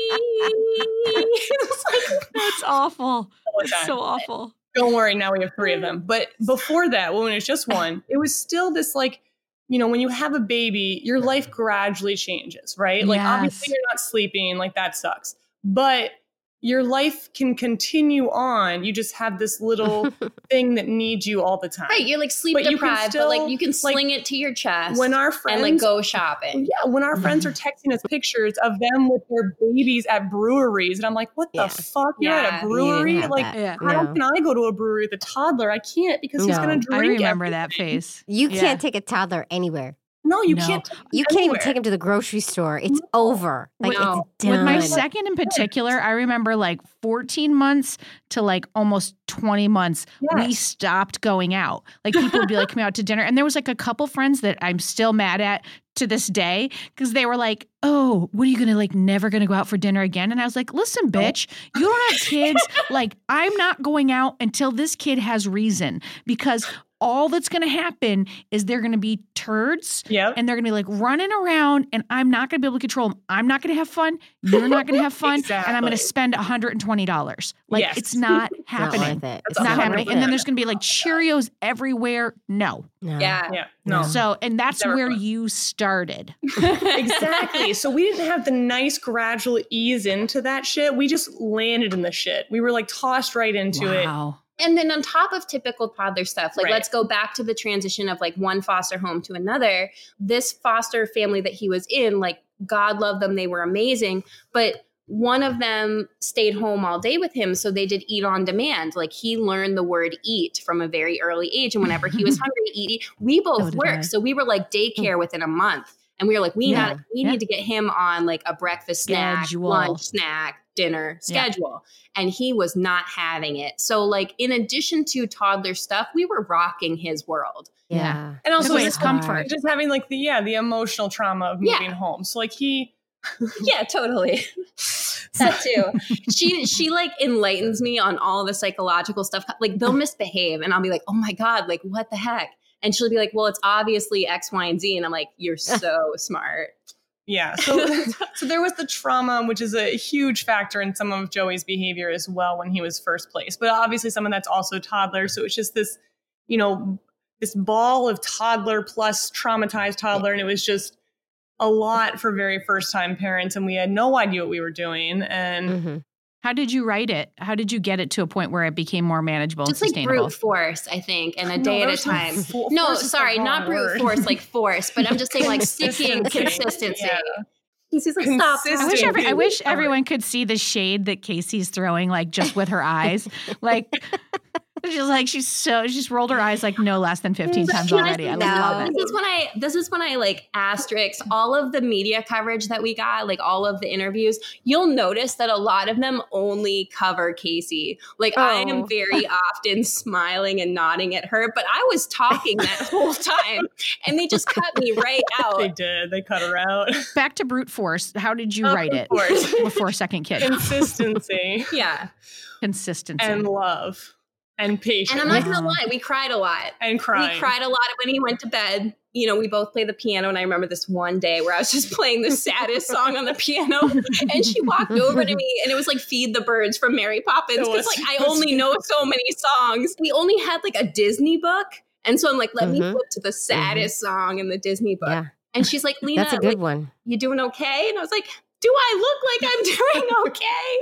it was like, That's awful. All the It's time. so awful. Don't worry, now we have three of them. But before that, when it was just one, it was still this like, you know, when you have a baby, your life gradually changes, right? Like obviously Yes. you're not sleeping, like that sucks. But your life can continue on. You just have this little thing that needs you all the time. right, you're like sleep But you can deprived, but like still, you can like, sling it to your chest When our friends and like go shopping. Yeah, when our friends are texting us pictures of them with their babies at breweries, and I'm like, "What the Yeah. fuck? You're at Yeah. a You brewery? didn't have Like, that. Yeah. how No. can I go to a brewery with a toddler? I can't because he's No. going to I drink." remember that everything. face. You Yeah. can't take a toddler anywhere. No, you No. can't. take You him can't even anywhere. take him to the grocery store. It's over. Like No. it's done. With my second in particular, I remember like fourteen months to like almost twenty months, we Yes. stopped going out. Like people would be like coming out to dinner. And there was like a couple friends that I'm still mad at to this day because they were like, oh, what are you going to like never going to go out for dinner again? And I was like, listen, bitch, you don't have kids. Like I'm not going out until this kid has reason because all that's going to happen is they're going to be turds Yep. and they're going to be like running around and I'm not going to be able to control them. I'm not going to have fun. You're not going to have fun. And I'm going to Exactly. spend one hundred twenty dollars. Like Yes. it's not It's not happening. worth it. It's not not happening. worth And then it. there's going to be like Cheerios everywhere. No. No. Yeah. yeah. No. So, and that's Never where fun. you started. Exactly. So we didn't have the nice gradual ease into that shit. We just landed in the shit. We were like tossed right into it. Wow. And then on top of typical toddler stuff, like Right. let's go back to the transition of like one foster home to another. This foster family that he was in, like God love them, they were amazing, but one of them stayed home all day with him, so they did eat on demand. Like he learned the word eat from a very early age, and whenever he was hungry, eat, eat. We both So did I. worked, so we were like daycare within a month, and we were like, we Yeah. got we Yeah. need to get him on like a breakfast snack, Schedule. lunch snack, dinner Yeah. schedule. And he was not having it. So, like, in addition to toddler stuff, we were rocking his world. Yeah. And also That's just why it's comfort. just having like the yeah, the emotional trauma of Yeah. moving home. So like he Yeah, totally. That too. She she like enlightens me on all the psychological stuff. Like they'll misbehave, and I'll be like, "Oh my god, like what the heck?" And she'll be like, "Well, it's obviously X, Y, and Z," and I'm like, "You're so smart." Yeah. So, so there was the trauma, which is a huge factor in some of Joey's behavior as well when he was first placed. But obviously some of that's also toddler. So it's just this, you know, this ball of toddler plus traumatized toddler. And it was just a lot for very first time parents. And we had no idea what we were doing. And Mm-hmm. How did you write it? How did you get it to a point where it became more manageable Just and like sustainable? brute force, I think, and a No, day at a there's no time. fo- No, force is the sorry, not wrong brute word. force, like force, but I'm just saying like sticking Consistency. consistency. Yeah. He's just like, stop. Consistent. I wish, every, I wish Covered. everyone could see the shade that Casey's throwing, like just with her eyes. Like, she's like, she's so, she's rolled her eyes like no less than fifteen times Can I already. I say love this it. is when I this is when I like asterisk all of the media coverage that we got, like all of the interviews. You'll notice that a lot of them only cover Casey. Like I Oh. am very often smiling and nodding at her, but I was talking that whole time, and they just cut me right They out. did. They cut her out. Back to brute force. How did you Oh, write it brute force. before second kid? Consistency Yeah, Consistency. and love and patience and I'm not gonna lie, we cried a lot. and crying. We cried a lot when he went to bed. You know, we both play the piano, and I remember this one day where I was just playing the saddest song on the piano, and she walked over to me, and it was like "Feed the Birds" from Mary Poppins, It because was- like I it was- only know so many songs. We only had like a Disney book, and so I'm like, let me Mhm. flip to the saddest song in the Disney book. Yeah, And she's like, Lena, that's a good like, one. you doing okay? And I was like, do I look like I'm doing okay?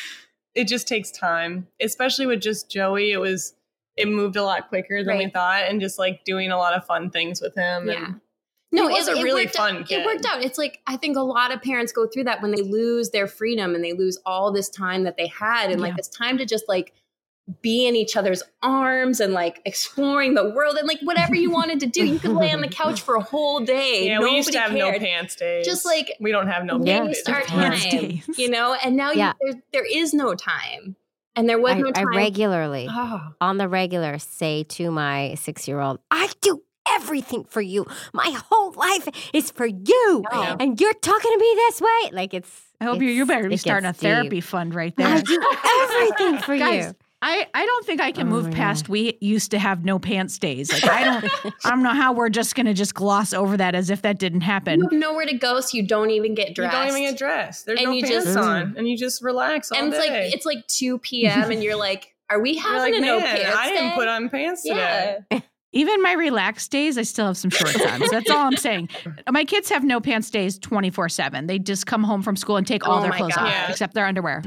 It just takes time, especially with just Joey. It was, it moved a lot quicker than we Right. thought, and just like doing a lot of fun things with him. Yeah. And No, He was it, a it really worked fun out. kid. It worked out. It's like I think a lot of parents go through that when they lose their freedom and they lose all this time that they had, and like Yeah. this time to just like be in each other's arms and like exploring the world and like whatever you wanted to do. You could lay on the couch for a whole day. yeah, Nobody we used to have cared. no pants days. Just like we don't have no Yeah. maybe pants start days. Pants time, days. you know. And now Yeah. you, there there is no time, and there was I, no I time. regularly, Oh. on the regular, say to my six-year-old, I do everything for you. My whole life is for you. Yeah. And you're talking to me this way? Like it's I hope you, you it's- better be it starting a gets therapy deep. fund right I there. do everything for Guys, you. I, I don't think I can Oh move my past we used to have no pants days. Like I don't I don't know how we're just gonna just gloss over that as if that didn't happen. You have nowhere to go, so you don't even get You dressed. don't even get dressed. There's And no you pants just- on, and you just relax all and it's day. like it's like two p.m. and you're like, are we You're having like, a no man, pants I didn't day? put on pants today. Yeah. Even my relaxed days, I still have some shorts on. So that's all I'm saying. My kids have no pants days twenty-four seven. They just come home from school and take all Oh their my clothes God. off, Yeah. except their underwear.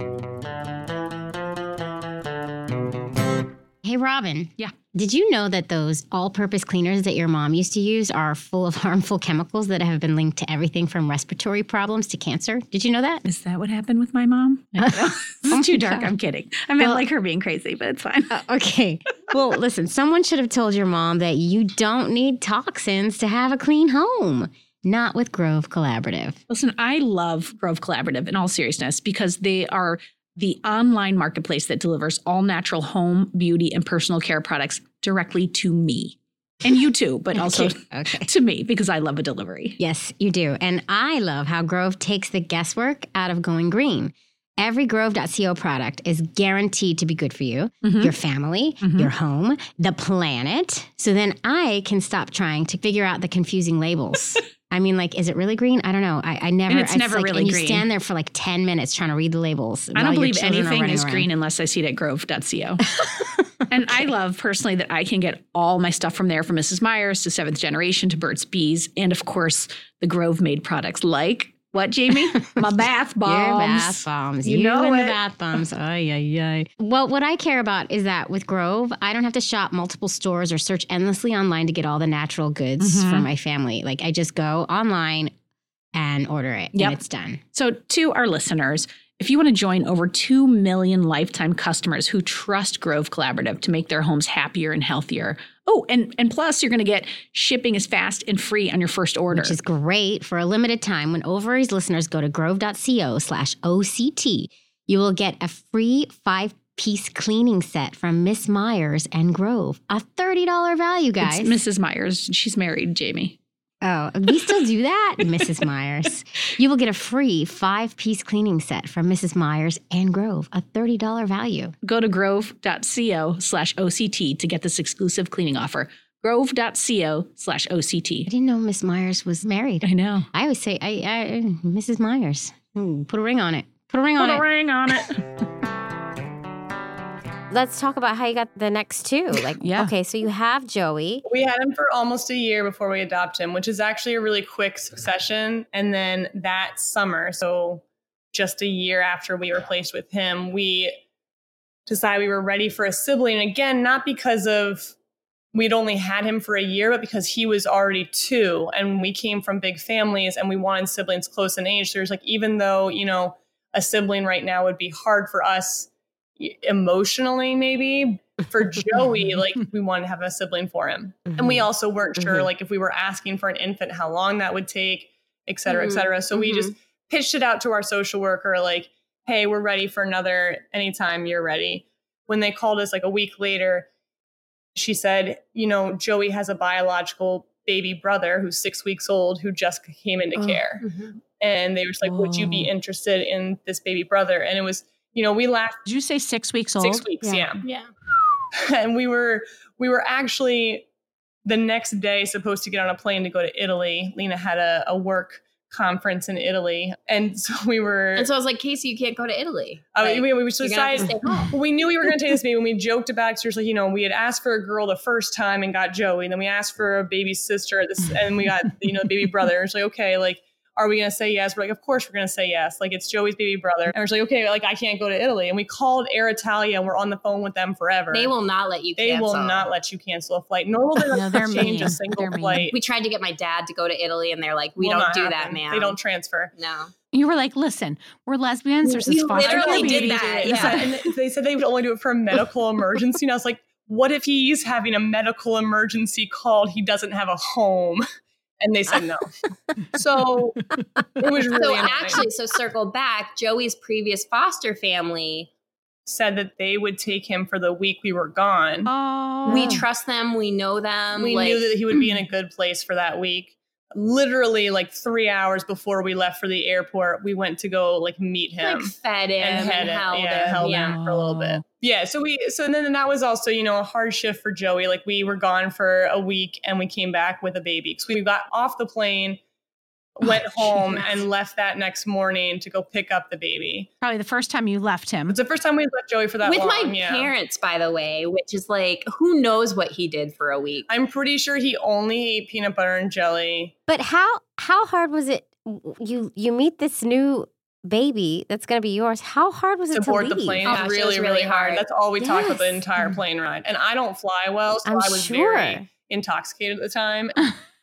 Hey, Robin. Yeah. Did you know that those all-purpose cleaners that your mom used to use are full of harmful chemicals that have been linked to everything from respiratory problems to cancer? Did you know that? Is that what happened with my mom? It's too dark. I'm kidding. I meant Well- like her being crazy, but it's fine. Uh, okay. Well, listen, someone should have told your mom that you don't need toxins to have a clean home. Not with Grove Collaborative. Listen, I love Grove Collaborative in all seriousness because they are the online marketplace that delivers all natural home, beauty, and personal care products directly to me. And you too, but also Okay. to me because I love a delivery. Yes, you do. And I love how Grove takes the guesswork out of going green. Every grove dot co product is guaranteed to be good for you, Mhm. your family, Mhm. your home, the planet. So then I can stop trying to figure out the confusing labels. I mean, like, is it really green? I don't know. I, I never. And it's never like, really and you green. stand there for like ten minutes trying to read the labels. I while don't your believe children are anything running is around. green unless I see it at grove dot co. And I love personally that I can get all my stuff from there, from Missus Myers to Seventh Generation to Burt's Bees, and of course the Grove made products like what, Jamie? My bath bombs. Your bath bombs. You You, know and it. the bath bombs. Ay, ay, ay. Well, what I care about is that with Grove, I don't have to shop multiple stores or search endlessly online to get all the natural goods Mhm. for my family. Like, I just go online and order it, Yep. and it's done. So, to our listeners, if you want to join over two million lifetime customers who trust Grove Collaborative to make their homes happier and healthier. Oh, and, and plus, you're going to get shipping is fast and free on your first order. Which is great. For a limited time, when Ovaries listeners go to grove dot co slash O C T, you will get a free five-piece cleaning set from Miss Myers and Grove. A thirty dollars value, guys. It's Missus Myers. She's married, Jamie. Oh, we still do that, Missus Myers. You will get a free five-piece cleaning set from Missus Myers and Grove, a thirty dollars value. Go to grove dot co slash O C T to get this exclusive cleaning offer. grove.co slash OCT. I didn't know Miss Myers was married. I know. I always say, I, I Missus Myers. Ooh, put a ring on it. Put a ring Put on a it. ring on it. Let's talk about how you got the next two. Like, Yeah. okay, so you have Joey. We had him for almost a year before we adopt him, which is actually a really quick succession. And then that summer, so just a year after we were placed with him, we decided we were ready for a sibling. And again, not because of we'd only had him for a year, but because he was already two and we came from big families and we wanted siblings close in age. There's like, even though, you know, a sibling right now would be hard for us emotionally, maybe for Joey, like we wanted to have a sibling for him. And we also weren't sure, Mhm. like if we were asking for an infant, how long that would take, et cetera, et cetera. So we Mhm. just pitched it out to our social worker, like, hey, we're ready for another anytime you're ready. When they called us like a week later, she said, you know, Joey has a biological baby brother who's six weeks old who just came into Oh. care. Mhm. And they were just like, would you be Whoa. interested in this baby brother? And it was, you know, we laughed Did you say six weeks old? six weeks, Yeah. yeah. Yeah. And we were we were actually the next day supposed to get on a plane to go to Italy. Lena had a, a work conference in Italy. And so we were And so I was like, Casey, you can't go to Italy. I Like, mean, we, we you're gonna have to decided stay home. we knew we were going to take this baby when we joked about it. 'Cause seriously, you know, we had asked for a girl the first time and got Joey. Then we asked for a baby sister, this, and we got, you know, the baby brother. It's like, okay, like, are we going to say yes? We're like, of course we're going to say yes. Like, it's Joey's baby brother. And we're just like, okay, like, I can't go to Italy. And we called Air Italia and we're on the phone with them forever. They will not let you They cancel. will not let you cancel a flight. Nor will they No, let they're you change mean. a single They're mean. flight. We tried to get my dad to go to Italy and they're like, we Will don't not do that, happen. man. They don't transfer. No. You were like, listen, we're lesbians. There's this We foster literally care did baby. that. They said- Yeah. and they said they would only do it for a medical emergency. And I was like, what if he's having a medical emergency called? He doesn't have a home. And they said no. So it was really So annoying. actually, so circle back, Joey's previous foster family, said that they would take him for the week we were gone. Oh. we trust them, we know them. we like, knew that he would be in a good place for that week. Literally like three hours before we left for the airport, we went to go like meet him. like fed him and and, had it, held yeah, him. held yeah. him for a little bit. Yeah, so we so then and that was also, you know, a hard shift for Joey. Like we were gone for a week and we came back with a baby. So we got off the plane, went home jeez. and left that next morning to go pick up the baby. Probably the first time you left him. It's the first time we left Joey for that With long. my yeah. parents, by the way, which is like, who knows what he did for a week? I'm pretty sure he only ate peanut butter and jelly. But how how hard was it? You you meet this new baby that's going to be yours. How hard was it To to board the leave? plane Oh, is gosh, it really, was really really hard. hard. That's all we talked about the Yes. entire plane ride. And I don't fly well, so I'm I was sure. very intoxicated at the time.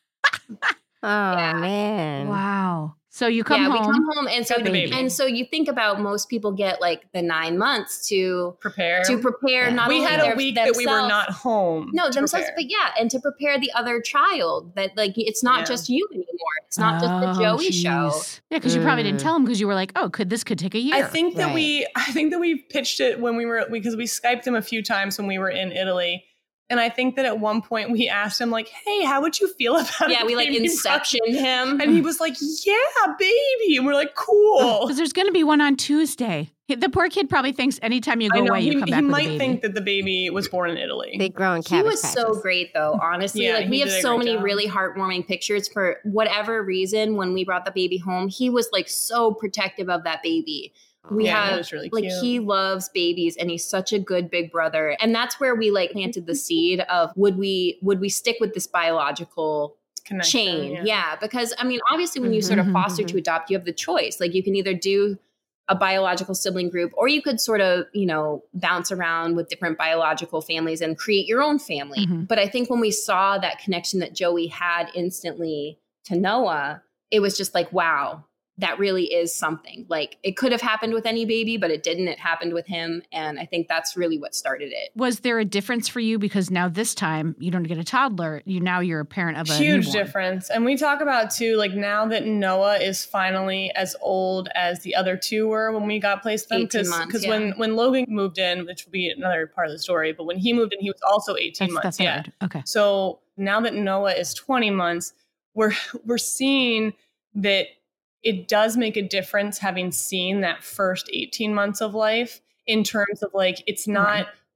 Oh Yeah. man! Wow. So you come yeah, home. we come home, and so Got the baby. and so you think about most people get like the nine months to Prepare. to prepare Yeah. not we only had their, a week that we were themselves- not home. no to themselves, prepare. but yeah, and to prepare the other child. That like it's not Yeah. just you anymore. It's not just the Oh, Joey show. jeez. Yeah, because you probably didn't Mm. tell him because you were like, oh, could this could take a year. I think that Right. we I think that we pitched it when we were because we Skyped him a few times when we were in Italy. And I think that at one point we asked him like, hey, how would you feel about Yeah, a we like baby inceptioned him. brother? And he was like, yeah, baby. And we're like, cool. Because there's going to be one on Tuesday. The poor kid probably thinks anytime you I go know away, he, you come he back with a might baby. think that the baby was born in Italy. They grow in He cabbage was so patches. great though, honestly. Yeah, like we he have did a so great many job. really heartwarming pictures for whatever reason. When we brought the baby home, he was like so protective of that baby. We yeah, have he was really like cute. he loves babies and he's such a good big brother. And that's where we like planted the seed of would we would we stick with this biological Connection, chain? Yeah. Because I mean, obviously when you sort of Mhm, foster mhm. to adopt, you have the choice. Like you can either do a biological sibling group, or you could sort of, you know, bounce around with different biological families and create your own family. Mhm. But I think when we saw that connection that Joey had instantly to Noah, it was just like, wow, that really is something. Like it could have happened with any baby, but it didn't. It happened with him. And I think that's really what started it. Was there a difference for you because now this time you don't get a toddler? You now you're a parent of a Huge newborn. difference. And we talk about too, like now that Noah is finally as old as the other two were when we got placed them. eighteen months, Because yeah. when, when Logan moved in, which will be another part of the story, but when he moved in, he was also eighteen That's months. the Yeah. third. Okay. So now that Noah is twenty months, we're we're seeing that it does make a difference having seen that first eighteen months of life in terms of like it's not Right.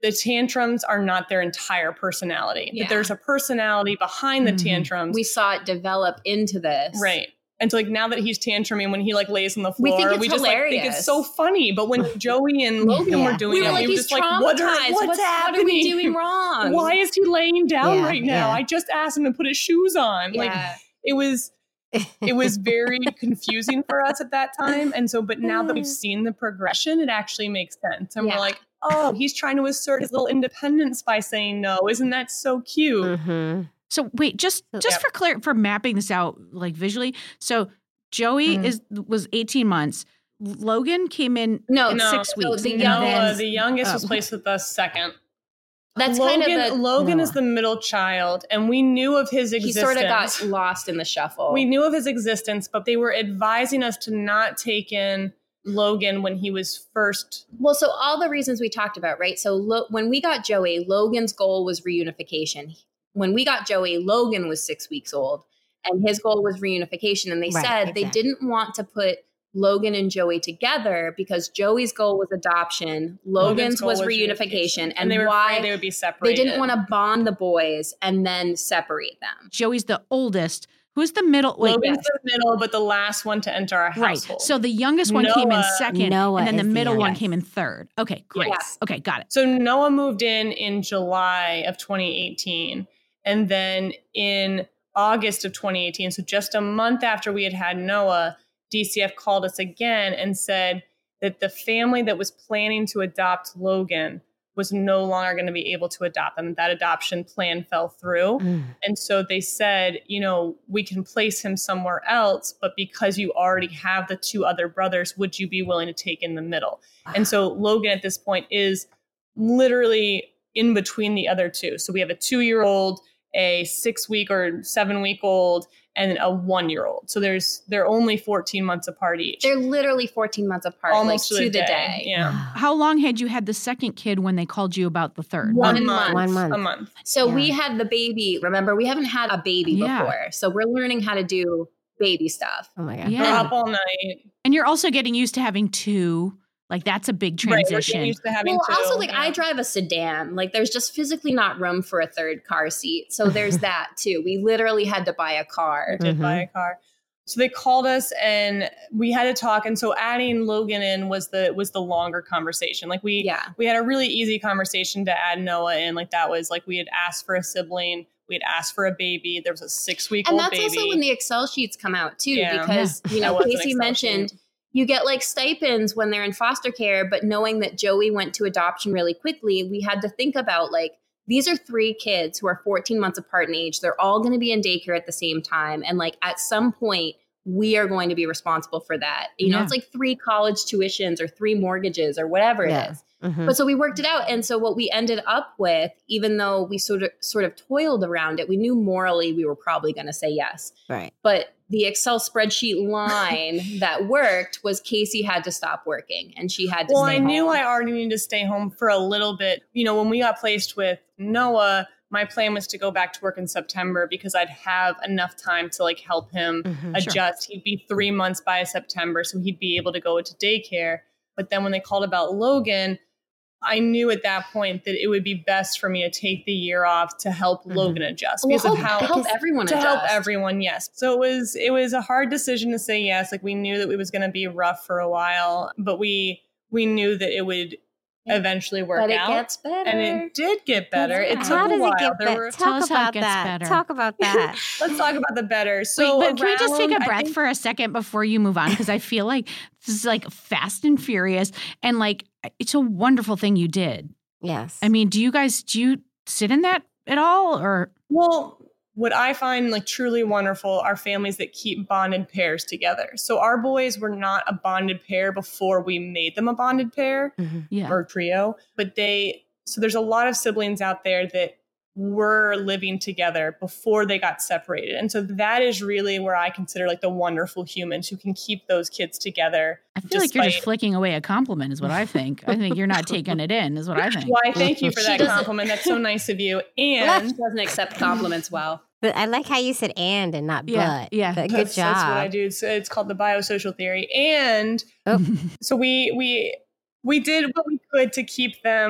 the tantrums are not their entire personality. Yeah. That there's a personality behind the Mhm. tantrums. We saw it develop into this. Right. And so like now that he's tantruming when he like lays on the We floor, think it's just like think hilarious. it's so funny. But when Joey and Logan Yeah. were doing We were it, like, we were he's just like, what are, traumatized. what's, What's, happening? what are we doing wrong? Why is he laying down Yeah, right now? yeah. I just asked him to put his shoes on. Like Yeah. it was it was very confusing for us at that time. And so, but now that we've seen the progression, it actually makes sense. And Yeah. we're like, oh, he's trying to assert his little independence by saying no. Isn't that so cute? Mm-hmm. So wait, just just Yep. for clear for mapping this out like visually. So Joey Mhm. is was eighteen months. Logan came in No, at No, six so weeks. the and young- Noah, then- the youngest oh. was placed with us second. That's Logan, kind of the, Logan is Noah. the middle child, and we knew of his he existence. sort of got lost in the shuffle. We knew of his existence, but they were advising us to not take in Logan when he was first. Well, so all the reasons we talked about, right? So Lo- when we got Joey, Logan's goal was reunification. When we got Joey, Logan was six weeks old, and his goal was reunification. And they Right, said they exactly. didn't want to put Logan and Joey together because Joey's goal was adoption, Logan's, goal was, reunification, and, and they were why afraid they would be they separated. didn't want to bond the boys and then separate them. Joey's the oldest. Who's the middle? Wait, Logan's yes. the middle, but the last one to enter our right. household. So the youngest one came in Noah- second, Noah and then the is the middle one youngest. came in third. Okay, great. Yes. Okay, got it. So Noah moved in in July of twenty eighteen. And then in August of twenty eighteen, so just a month after we had had Noah, D C F called us again and said that the family that was planning to adopt Logan was no longer going to be able to adopt them. That adoption plan fell through. Mm. And so they said, you know, we can place him somewhere else, but because you already have the two other brothers, would you be willing to take in the middle? And so Logan at this point is literally in between the other two. So we have a two-year-old, a six-week or seven-week-old, and a one-year-old. So there's they're only fourteen months apart each. They're literally fourteen months apart, almost like to the day. Yeah. How long had you had the second kid when they called you about the third? One a month. One month. A month. So we Yeah. had the baby. Remember, we haven't had a baby Yeah. before. So we're learning how to do baby stuff. Oh my god. Yeah. We're up all night. And you're also getting used to having two. Like that's a big Right. We're transition. getting used to having Well, two. also, like, yeah. I drive a sedan. Like, there's just physically not room for a third car seat. So there's that, too. We literally had to buy a car. did Mhm. buy a car. So they called us and we had to talk. And so adding Logan in was the was the longer conversation. Like we Yeah. we had a really easy conversation to add Noah in. Like that was like we had asked for a sibling, we had asked for a baby. There was a six week And old that's baby. also when the Excel sheets come out, too, Yeah. because, you That know, was an Casey Excel mentioned sheet. you get like stipends when they're in foster care, but knowing that Joey went to adoption really quickly, we had to think about like, these are three kids who are fourteen months apart in age. They're all going to be in daycare at the same time. And like at some point, we are going to be responsible for that. You know, Yeah. it's like three college tuitions or three mortgages or whatever Yeah. it is. Mhm. But so we worked it out. And so what we ended up with, even though we sort of sort of toiled around it, we knew morally we were probably going to say yes. Right. But the Excel spreadsheet line that worked was Casey had to stop working and she had to Well, stay I knew home. I already needed to stay home for a little bit. You know, when we got placed with Noah, my plan was to go back to work in September because I'd have enough time to like help him Mhm. adjust. He'd be three months by September, so he'd be able to go to daycare. But then when they called about Logan, I knew at that point that it would be best for me to take the year off to help Mhm. Logan adjust Well, because help, of how help because- everyone to adjust. help everyone. Yes, so it was it was a hard decision to say yes. Like we knew that it was going to be rough for a while, but we we knew that it would eventually work But it out. gets better. And it did get better. It took How a does while. it get There better? were- Tell Talk us how it about gets that. better. Talk about that. Let's talk about the better. So Wait, but can we just take a around, I breath think- for a second before you move on? Because I feel like this is like fast and furious, and like it's a wonderful thing you did. Yes. I mean, do you guys do you sit in that at all, or Well, what I find like truly wonderful are families that keep bonded pairs together. So our boys were not a bonded pair before we made them a bonded pair Mhm. yeah? or trio, but they, so there's a lot of siblings out there that were living together before they got separated. And so that is really where I consider like the wonderful humans who can keep those kids together. I feel like you're just despite- flicking away a compliment, is what I think. I think you're not taking it in, is what I think. Why, thank you for She that doesn't- compliment. That's so nice of you. She And doesn't accept compliments well. But I like how you said and and not Yeah, but. yeah. But good that's, job. that's what I do. It's, it's called the biosocial theory. And Oh. so we we we did what we could to keep them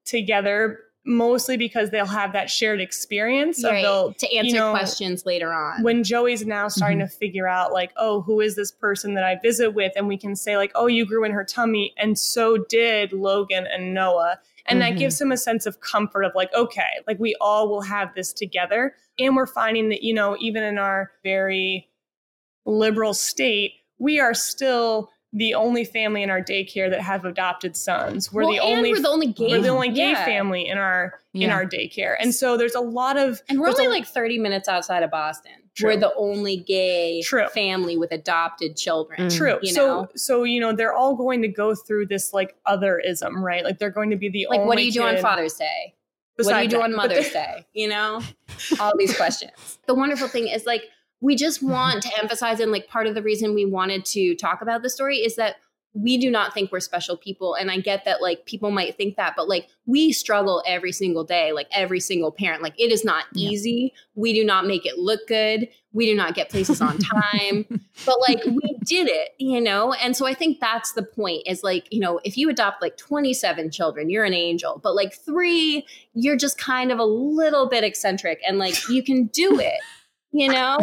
together, mostly because they'll have that shared experience of Right. they'll, To answer you know, questions later on. when Joey's now starting Mhm. to figure out like, oh, who is this person that I visit with? And we can say like, oh, you grew in her tummy. And so did Logan and Noah. And Mhm. that gives him a sense of comfort of like, okay, like we all will have this together. And we're finding that, you know, even in our very liberal state, we are still the only family in our daycare that have adopted sons. We're Well, the and only we're the only gay. we're the only gay yeah. family in our in Yeah. our daycare. And so there's a lot of And we're there's only a- like thirty minutes outside of Boston. True. We're the only gay True. family with adopted children. Mm. True. You so know? so you know they're all going to go through this like otherism, right? Like they're going to be the Like, only what do you do on kid Father's Day? What do you besides do that. on But Mother's they're- Day? You know, all these questions. The wonderful thing is like, we just want to emphasize, and like part of the reason we wanted to talk about this story is that we do not think we're special people. And I get that like people might think that, but like we struggle every single day, like every single parent. Like it is not Yeah. easy. We do not make it look good. We do not get places on time, but like we did it, you know? And so I think that's the point is like, you know, if you adopt like twenty-seven children, you're an angel, but like three, you're just kind of a little bit eccentric and like you can do it, you know?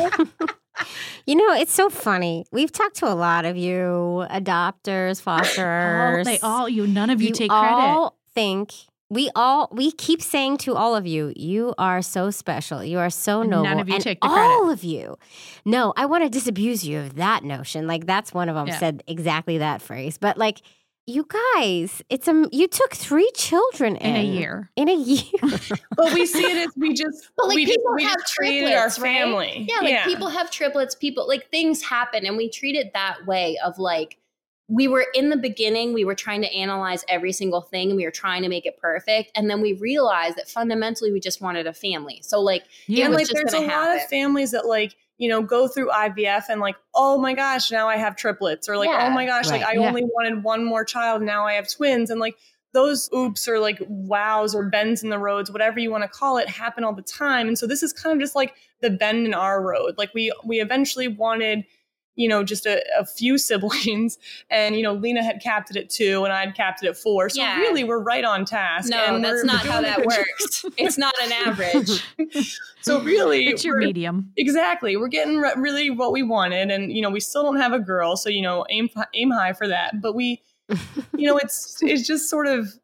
You know, it's so funny. We've talked to a lot of you adopters, all, Oh, fosterers. they all you none of you, take credit. all think we all we keep saying to all of you, you are so special. You are so And noble. none of you and take the all credit. of you. No, I want to disabuse you of that notion. Like that's one of them Yeah. said exactly that phrase. But like you guys, it's a you took three children in in, a year. In a year. But we see it as we just But like we just, people we have just created our triplets, right? family. Yeah, like people have triplets, people like things happen and we treat it that way of like we were in the beginning, we were trying to analyze every single thing and we were trying to make it perfect. And then we realized that fundamentally we just wanted a family. So like Yeah. and was like just there's a gonna lot of happen. families that like, you know, go through I V F and like, oh my gosh, now I have triplets. Or like, Yeah. oh my gosh, like Right. I Yeah. only wanted one more child, now I have twins. And like those oops or like wows or bends in the roads, whatever you want to call it, happen all the time. And so this is kind of just like the bend in our road. Like we we eventually wanted, you know, just a, a few siblings. And, you know, Lena had capped it at two and I'd capped it at four. So Yeah. really we're right on task. no, and that's we're not how doing a that good job. works. It's not an average. So really, It's your we're- medium. Exactly. We're getting re- really what we wanted. And, you know, we still don't have a girl. So, you know, aim, aim high for that. But we, you know, it's, it's just sort of,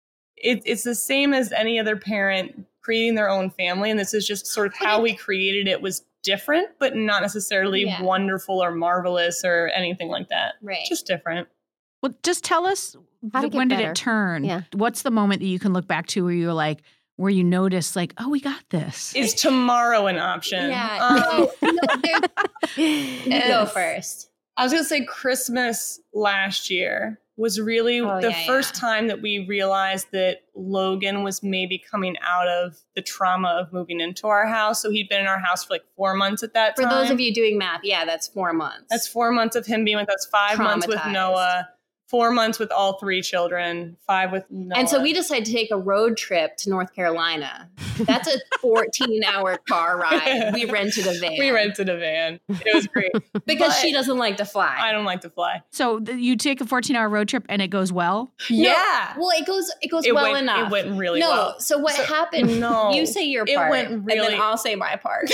it, it's the same as any other parent creating their own family. And this is just sort of how we created it was different, but not necessarily Yeah. wonderful or marvelous or anything like that. Right. Just different. Well, just tell us How to th- get when did better. it turn? Yeah. What's the moment that you can look back to where you're like, where you notice like, oh, we got this. Is tomorrow an option? Yeah. Um, no, no, there- you go Yes. first. I was going to say Christmas last year was really Oh, the yeah, first yeah. time that we realized that Logan was maybe coming out of the trauma of moving into our house. So he'd been in our house for like four months at that For time. those of you doing math, yeah, that's four months. That's four months of him being with us, five months with Traumatized. Noah, four months with all three children, five with Noah. And so we decided to take a road trip to North Carolina. That's a fourteen hour car ride. We rented a van. we rented a van. It was great. because but she doesn't like to fly. I don't like to fly. So th- you take a fourteen hour road trip and it goes well. Yeah. Well, it goes it goes It well went- enough. it went really no, well. So what So- happened? no. You say your It part, went and really- then I'll say my part.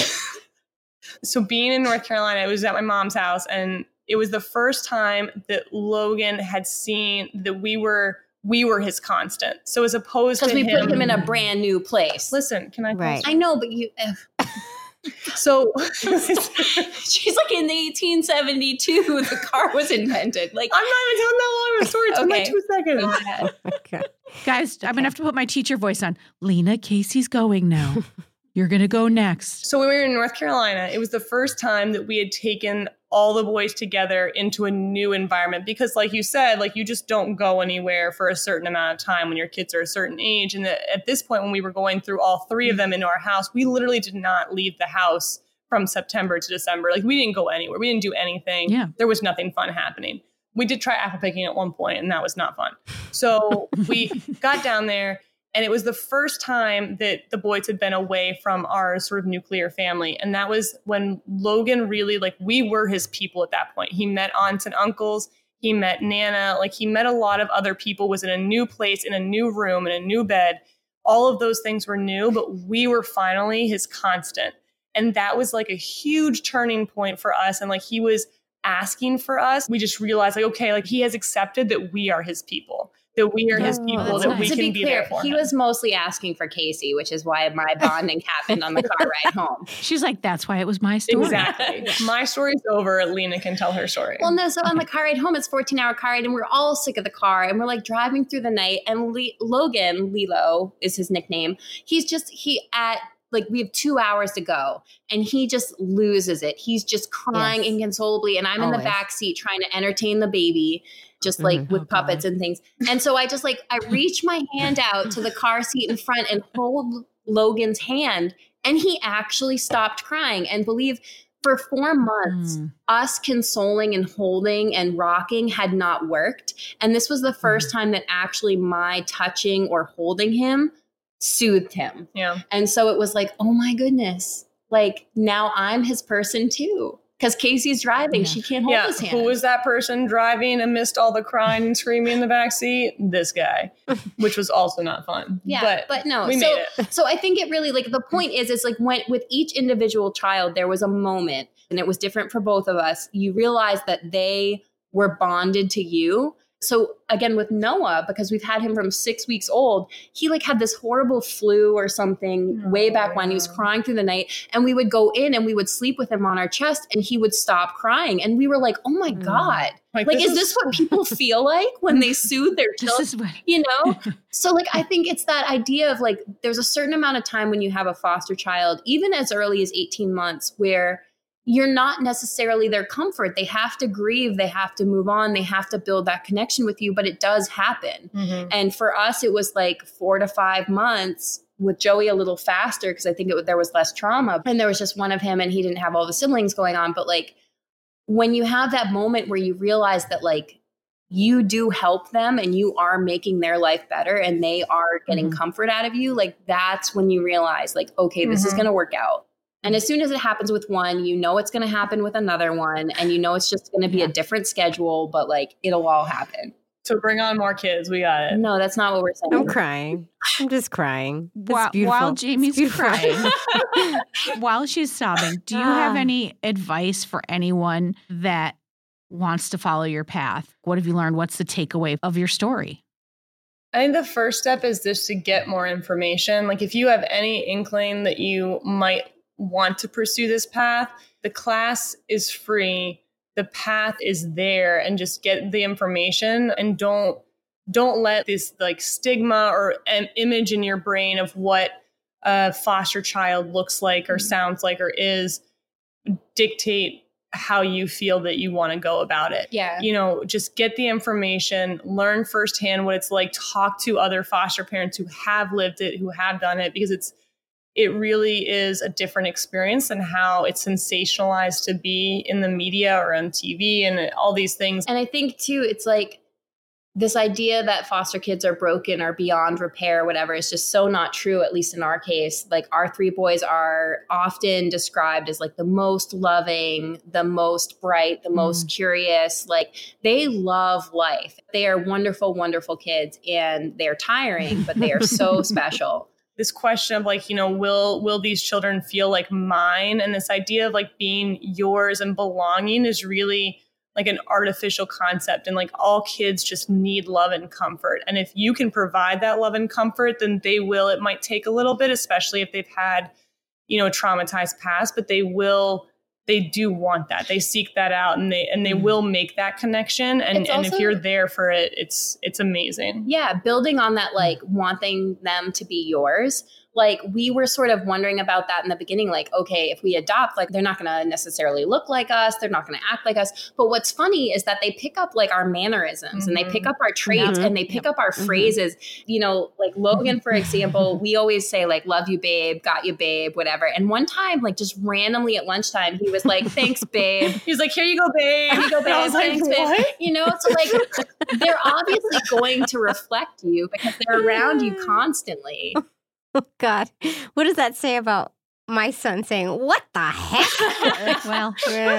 So being in North Carolina, it was at my mom's house, and it was the first time that Logan had seen that we were we were his constant. So as opposed to Because we him, put him in a brand new place. listen, can I? Right. I know, but you. uh, So she's like in eighteen seventy-two. The car was invented. Like I'm not even telling that long of a story. It's been like Okay. two seconds. go ahead. Okay. Guys, I'm gonna have to put my teacher voice on. Lena, Casey's going now. You're gonna go next. So when we were in North Carolina, it was the first time that we had taken all the boys together into a new environment because like you said, like you just don't go anywhere for a certain amount of time when your kids are a certain age. And that at this point, when we were going through all three of them into our house, we literally did not leave the house from September to December. Like we didn't go anywhere. We didn't do anything. Yeah. There was nothing fun happening. We did try apple picking at one point and that was not fun. So we got down there. And it was the first time that the boys had been away from our sort of nuclear family. And that was when Logan really, like, we were his people at that point. He met aunts and uncles. He met Nana. Like he met a lot of other people, was in a new place, in a new room, in a new bed. All of those things were new, but we were finally his constant. And that was like a huge turning point for us. And like he was asking for us. We just realized like, okay, like he has accepted that we are his people, that we are his Oh, people, that's that nice. we to can be be clear, there for he him. was mostly asking for Casey, which is why my bonding happened on the car ride home. She's like, that's why it was my story. Exactly. My story's over. Lena can tell her story. Well, no, so on the car ride home, it's a fourteen hour car ride, and we're all sick of the car, and we're like driving through the night, and Le- Logan, Lilo is his nickname. He's just, he at, like we have two hours to go, and he just loses it. He's just crying Yes. inconsolably, and I'm in the Always. back seat trying to entertain the baby, just like Mhm. with Oh, puppets God. and things. And so I just like, I reach my hand out to the car seat in front and hold Logan's hand, and he actually stopped crying. And believe for four months, Mm. us consoling and holding and rocking had not worked. And this was the first time that actually my touching or holding him soothed him. yeah. And so it was like, oh my goodness, like now I'm his person too. Because Casey's driving, Yeah. she can't hold Yeah. his hand. Who was that person driving and missed all the crying and screaming in the back seat? This guy, which was also not fun. Yeah, But, but, no. we so, made it. so I think it really like the point is, is like when with each individual child, there was a moment, and it was different for both of us. You realize that they were bonded to you. So again, with Noah, because we've had him from six weeks old, he like had this horrible flu or something Oh, way back when. He was yeah. crying through the night, and we would go in and we would sleep with him on our chest, and he would stop crying, and we were like, "Oh my Mm. god!" Like, Like, this is is- this what people feel like when they soothe their This children? is what. You know? So like I think it's that idea of like there's a certain amount of time when you have a foster child, even as early as eighteen months, where you're not necessarily their comfort. They have to grieve, they have to move on, they have to build that connection with you, but it does happen. Mhm. And for us it was like four to five months, with Joey a little faster because I think it, there was less trauma, and there was just one of him and he didn't have all the siblings going on. But like when you have that moment where you realize that like you do help them and you are making their life better and they are getting Mhm. comfort out of you, like that's when you realize like, okay, this is Mhm. going to work out. And as soon as it happens with one, you know it's going to happen with another one, and you know it's just going to be Yeah. a different schedule, but like it'll all happen. So bring on more kids. We got it. No, that's not what we're saying. I'm crying. I'm just crying. That's While, beautiful. while It's Jamie's beautiful. crying, while she's sobbing, do you have Ah. any advice for anyone that wants to follow your path? What have you learned? What's the takeaway of your story? I think the first step is just to get more information. Like if you have any inkling that you might want to pursue this path, the class is free. The path is there, and just get the information, and don't don't let this like stigma or an image in your brain of what a foster child looks like or sounds like or is dictate how you feel that you want to go about it. Yeah. You know, just get the information, learn firsthand what it's like, talk to other foster parents who have lived it, who have done it, because it's it really is a different experience than how it's sensationalized to be in the media or on T V and all these things. And I think too, it's like this idea that foster kids are broken or beyond repair, whatever, is just so not true, at least in our case. Like our three boys are often described as like the most loving, the most bright, the most curious. Like they love life. They are wonderful, wonderful kids, and they're tiring, but they are so special. This question of like, you know, will will these children feel like mine? And this idea of like being yours and belonging is really like an artificial concept. And like all kids just need love and comfort. And if you can provide that love and comfort, then they will. It might take a little bit, especially if they've had, you know, a traumatized past, but they will, they do want that. They seek that out, and they and they will make that connection. And, It's and if also- you're there for it, it's it's amazing. Yeah, building on that, like wanting them to be yours. Like we were sort of wondering about that in the beginning, like, okay, if we adopt, like they're not going to necessarily look like us. They're not going to act like us. But what's funny is that they pick up like our mannerisms and they pick up our traits Mhm. and they pick up our phrases. You know, like Logan, for example, we always say like, love you, babe, got you, babe, whatever. And one time, like just randomly at lunchtime, he was like, thanks, babe. He's like, here you go, babe. Here you go, And I babe. was like, Thanks, babe. what? You know, so like they're obviously going to reflect you because they're around you constantly. Oh, God. What does that say about my son saying, what the heck? Well, Well,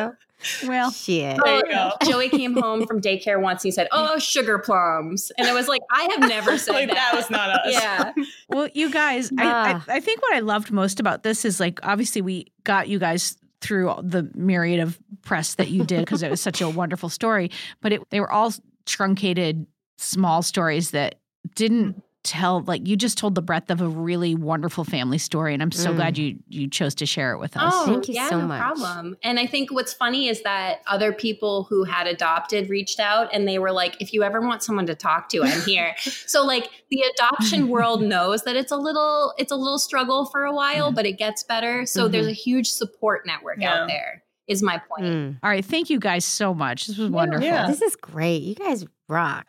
Well, Shit. There you go. Joey came home from daycare once and he said, "Oh, sugar plums," and I was like, "I have never said Like, that." that was not us. Yeah. well, you guys, I, Ah. I, I think what I loved most about this is like, obviously we got you guys through all the myriad of press that you did because it was such a wonderful story, but it, they were all truncated small stories that didn't tell, like you just told the breadth of a really wonderful family story. And I'm so Mm. glad you you chose to share it with us. Oh, Thank you yeah, so no much. problem. And I think what's funny is that other people who had adopted reached out and they were like, if you ever want someone to talk to, I'm here. So like the adoption world knows that it's a little, it's a little struggle for a while, but it gets better. So Mhm. there's a huge support network Yeah. out there is my point. Mm. All right. Thank you guys so much. This was wonderful. Yeah. This is great. You guys rock.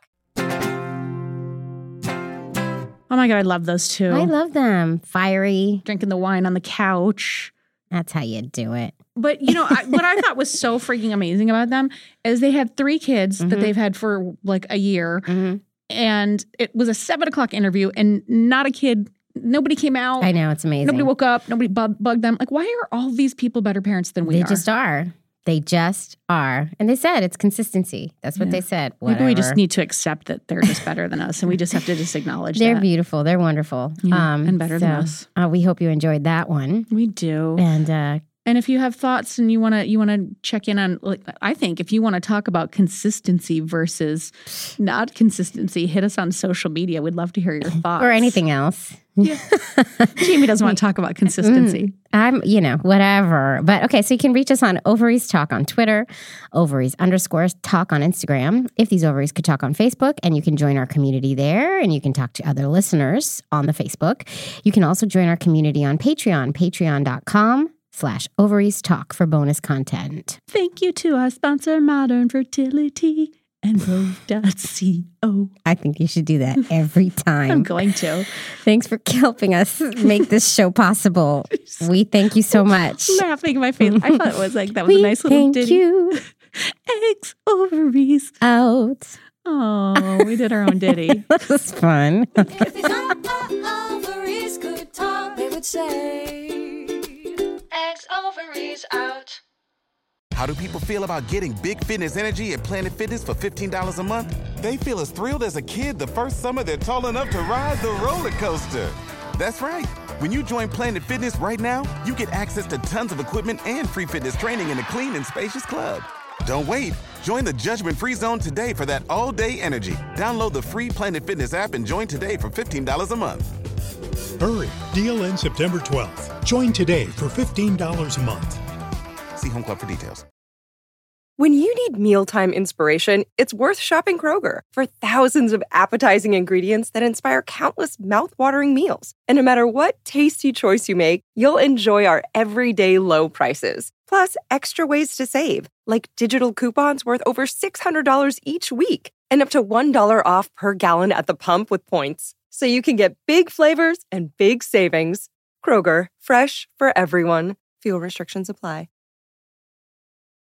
Oh my God. I love those two. I love them. Fiery. Drinking the wine on the couch. That's how you do it. But you know, I, what I thought was so freaking amazing about them is they had three kids that Mhm. they've had for like a year, Mhm. and it was a seven o'clock interview, and not a kid. Nobody came out. I know. It's amazing. Nobody woke up. Nobody bu- bugged them. Like, why are all these people better parents than we they are? just are. They just are. And they said it's consistency. That's what Yeah. they said. Maybe we just Whatever. need to accept that they're just better than us, and we just have to just acknowledge They're that. beautiful. They're wonderful. Yeah, um, and better than so, us. Uh, we hope you enjoyed that one. We do. And uh, And if you have thoughts and you want to you want to check in on, like, I think if you want to talk about consistency versus not consistency, hit us on social media. We'd love to hear your thoughts. or anything else. Yeah. Jamie doesn't want to talk about consistency. I'm, you know, whatever. But okay, so you can reach us on Ovaries Talk on Twitter, Ovaries underscore Talk on Instagram, If These Ovaries Could Talk on Facebook, and you can join our community there, and you can talk to other listeners on the Facebook. You can also join our community on Patreon, patreon.com slash Ovaries Talk for bonus content. Thank you to our sponsor, Modern Fertility and Rove dot co. I think you should do that every I'm time. going to. Thanks for helping us make this show possible. We thank you so much. Laughing in my face. I thought it was like, that was We a nice little thank ditty. you. Eggs, ovaries. Out. Oh, we did our own ditty. That was fun. If these ovaries could talk, they would say, eggs, ovaries out. How do people feel about getting big fitness energy at Planet Fitness for fifteen dollars a month? They feel as thrilled as a kid the first summer they're tall enough to ride the roller coaster. That's right. When you join Planet Fitness right now, you get access to tons of equipment and free fitness training in a clean and spacious club. Don't wait. Join the judgment-free zone today for that all-day energy. Download the free Planet Fitness app and join today for fifteen dollars a month. Hurry, deal ends September twelfth. Join today for fifteen dollars a month. See Home Club for details. When you need mealtime inspiration, it's worth shopping Kroger for thousands of appetizing ingredients that inspire countless mouthwatering meals. And no matter what tasty choice you make, you'll enjoy our everyday low prices. Plus, extra ways to save, like digital coupons worth over six hundred dollars each week and up to one dollar off per gallon at the pump with points. So you can get big flavors and big savings. Kroger, fresh for everyone. Fuel restrictions apply.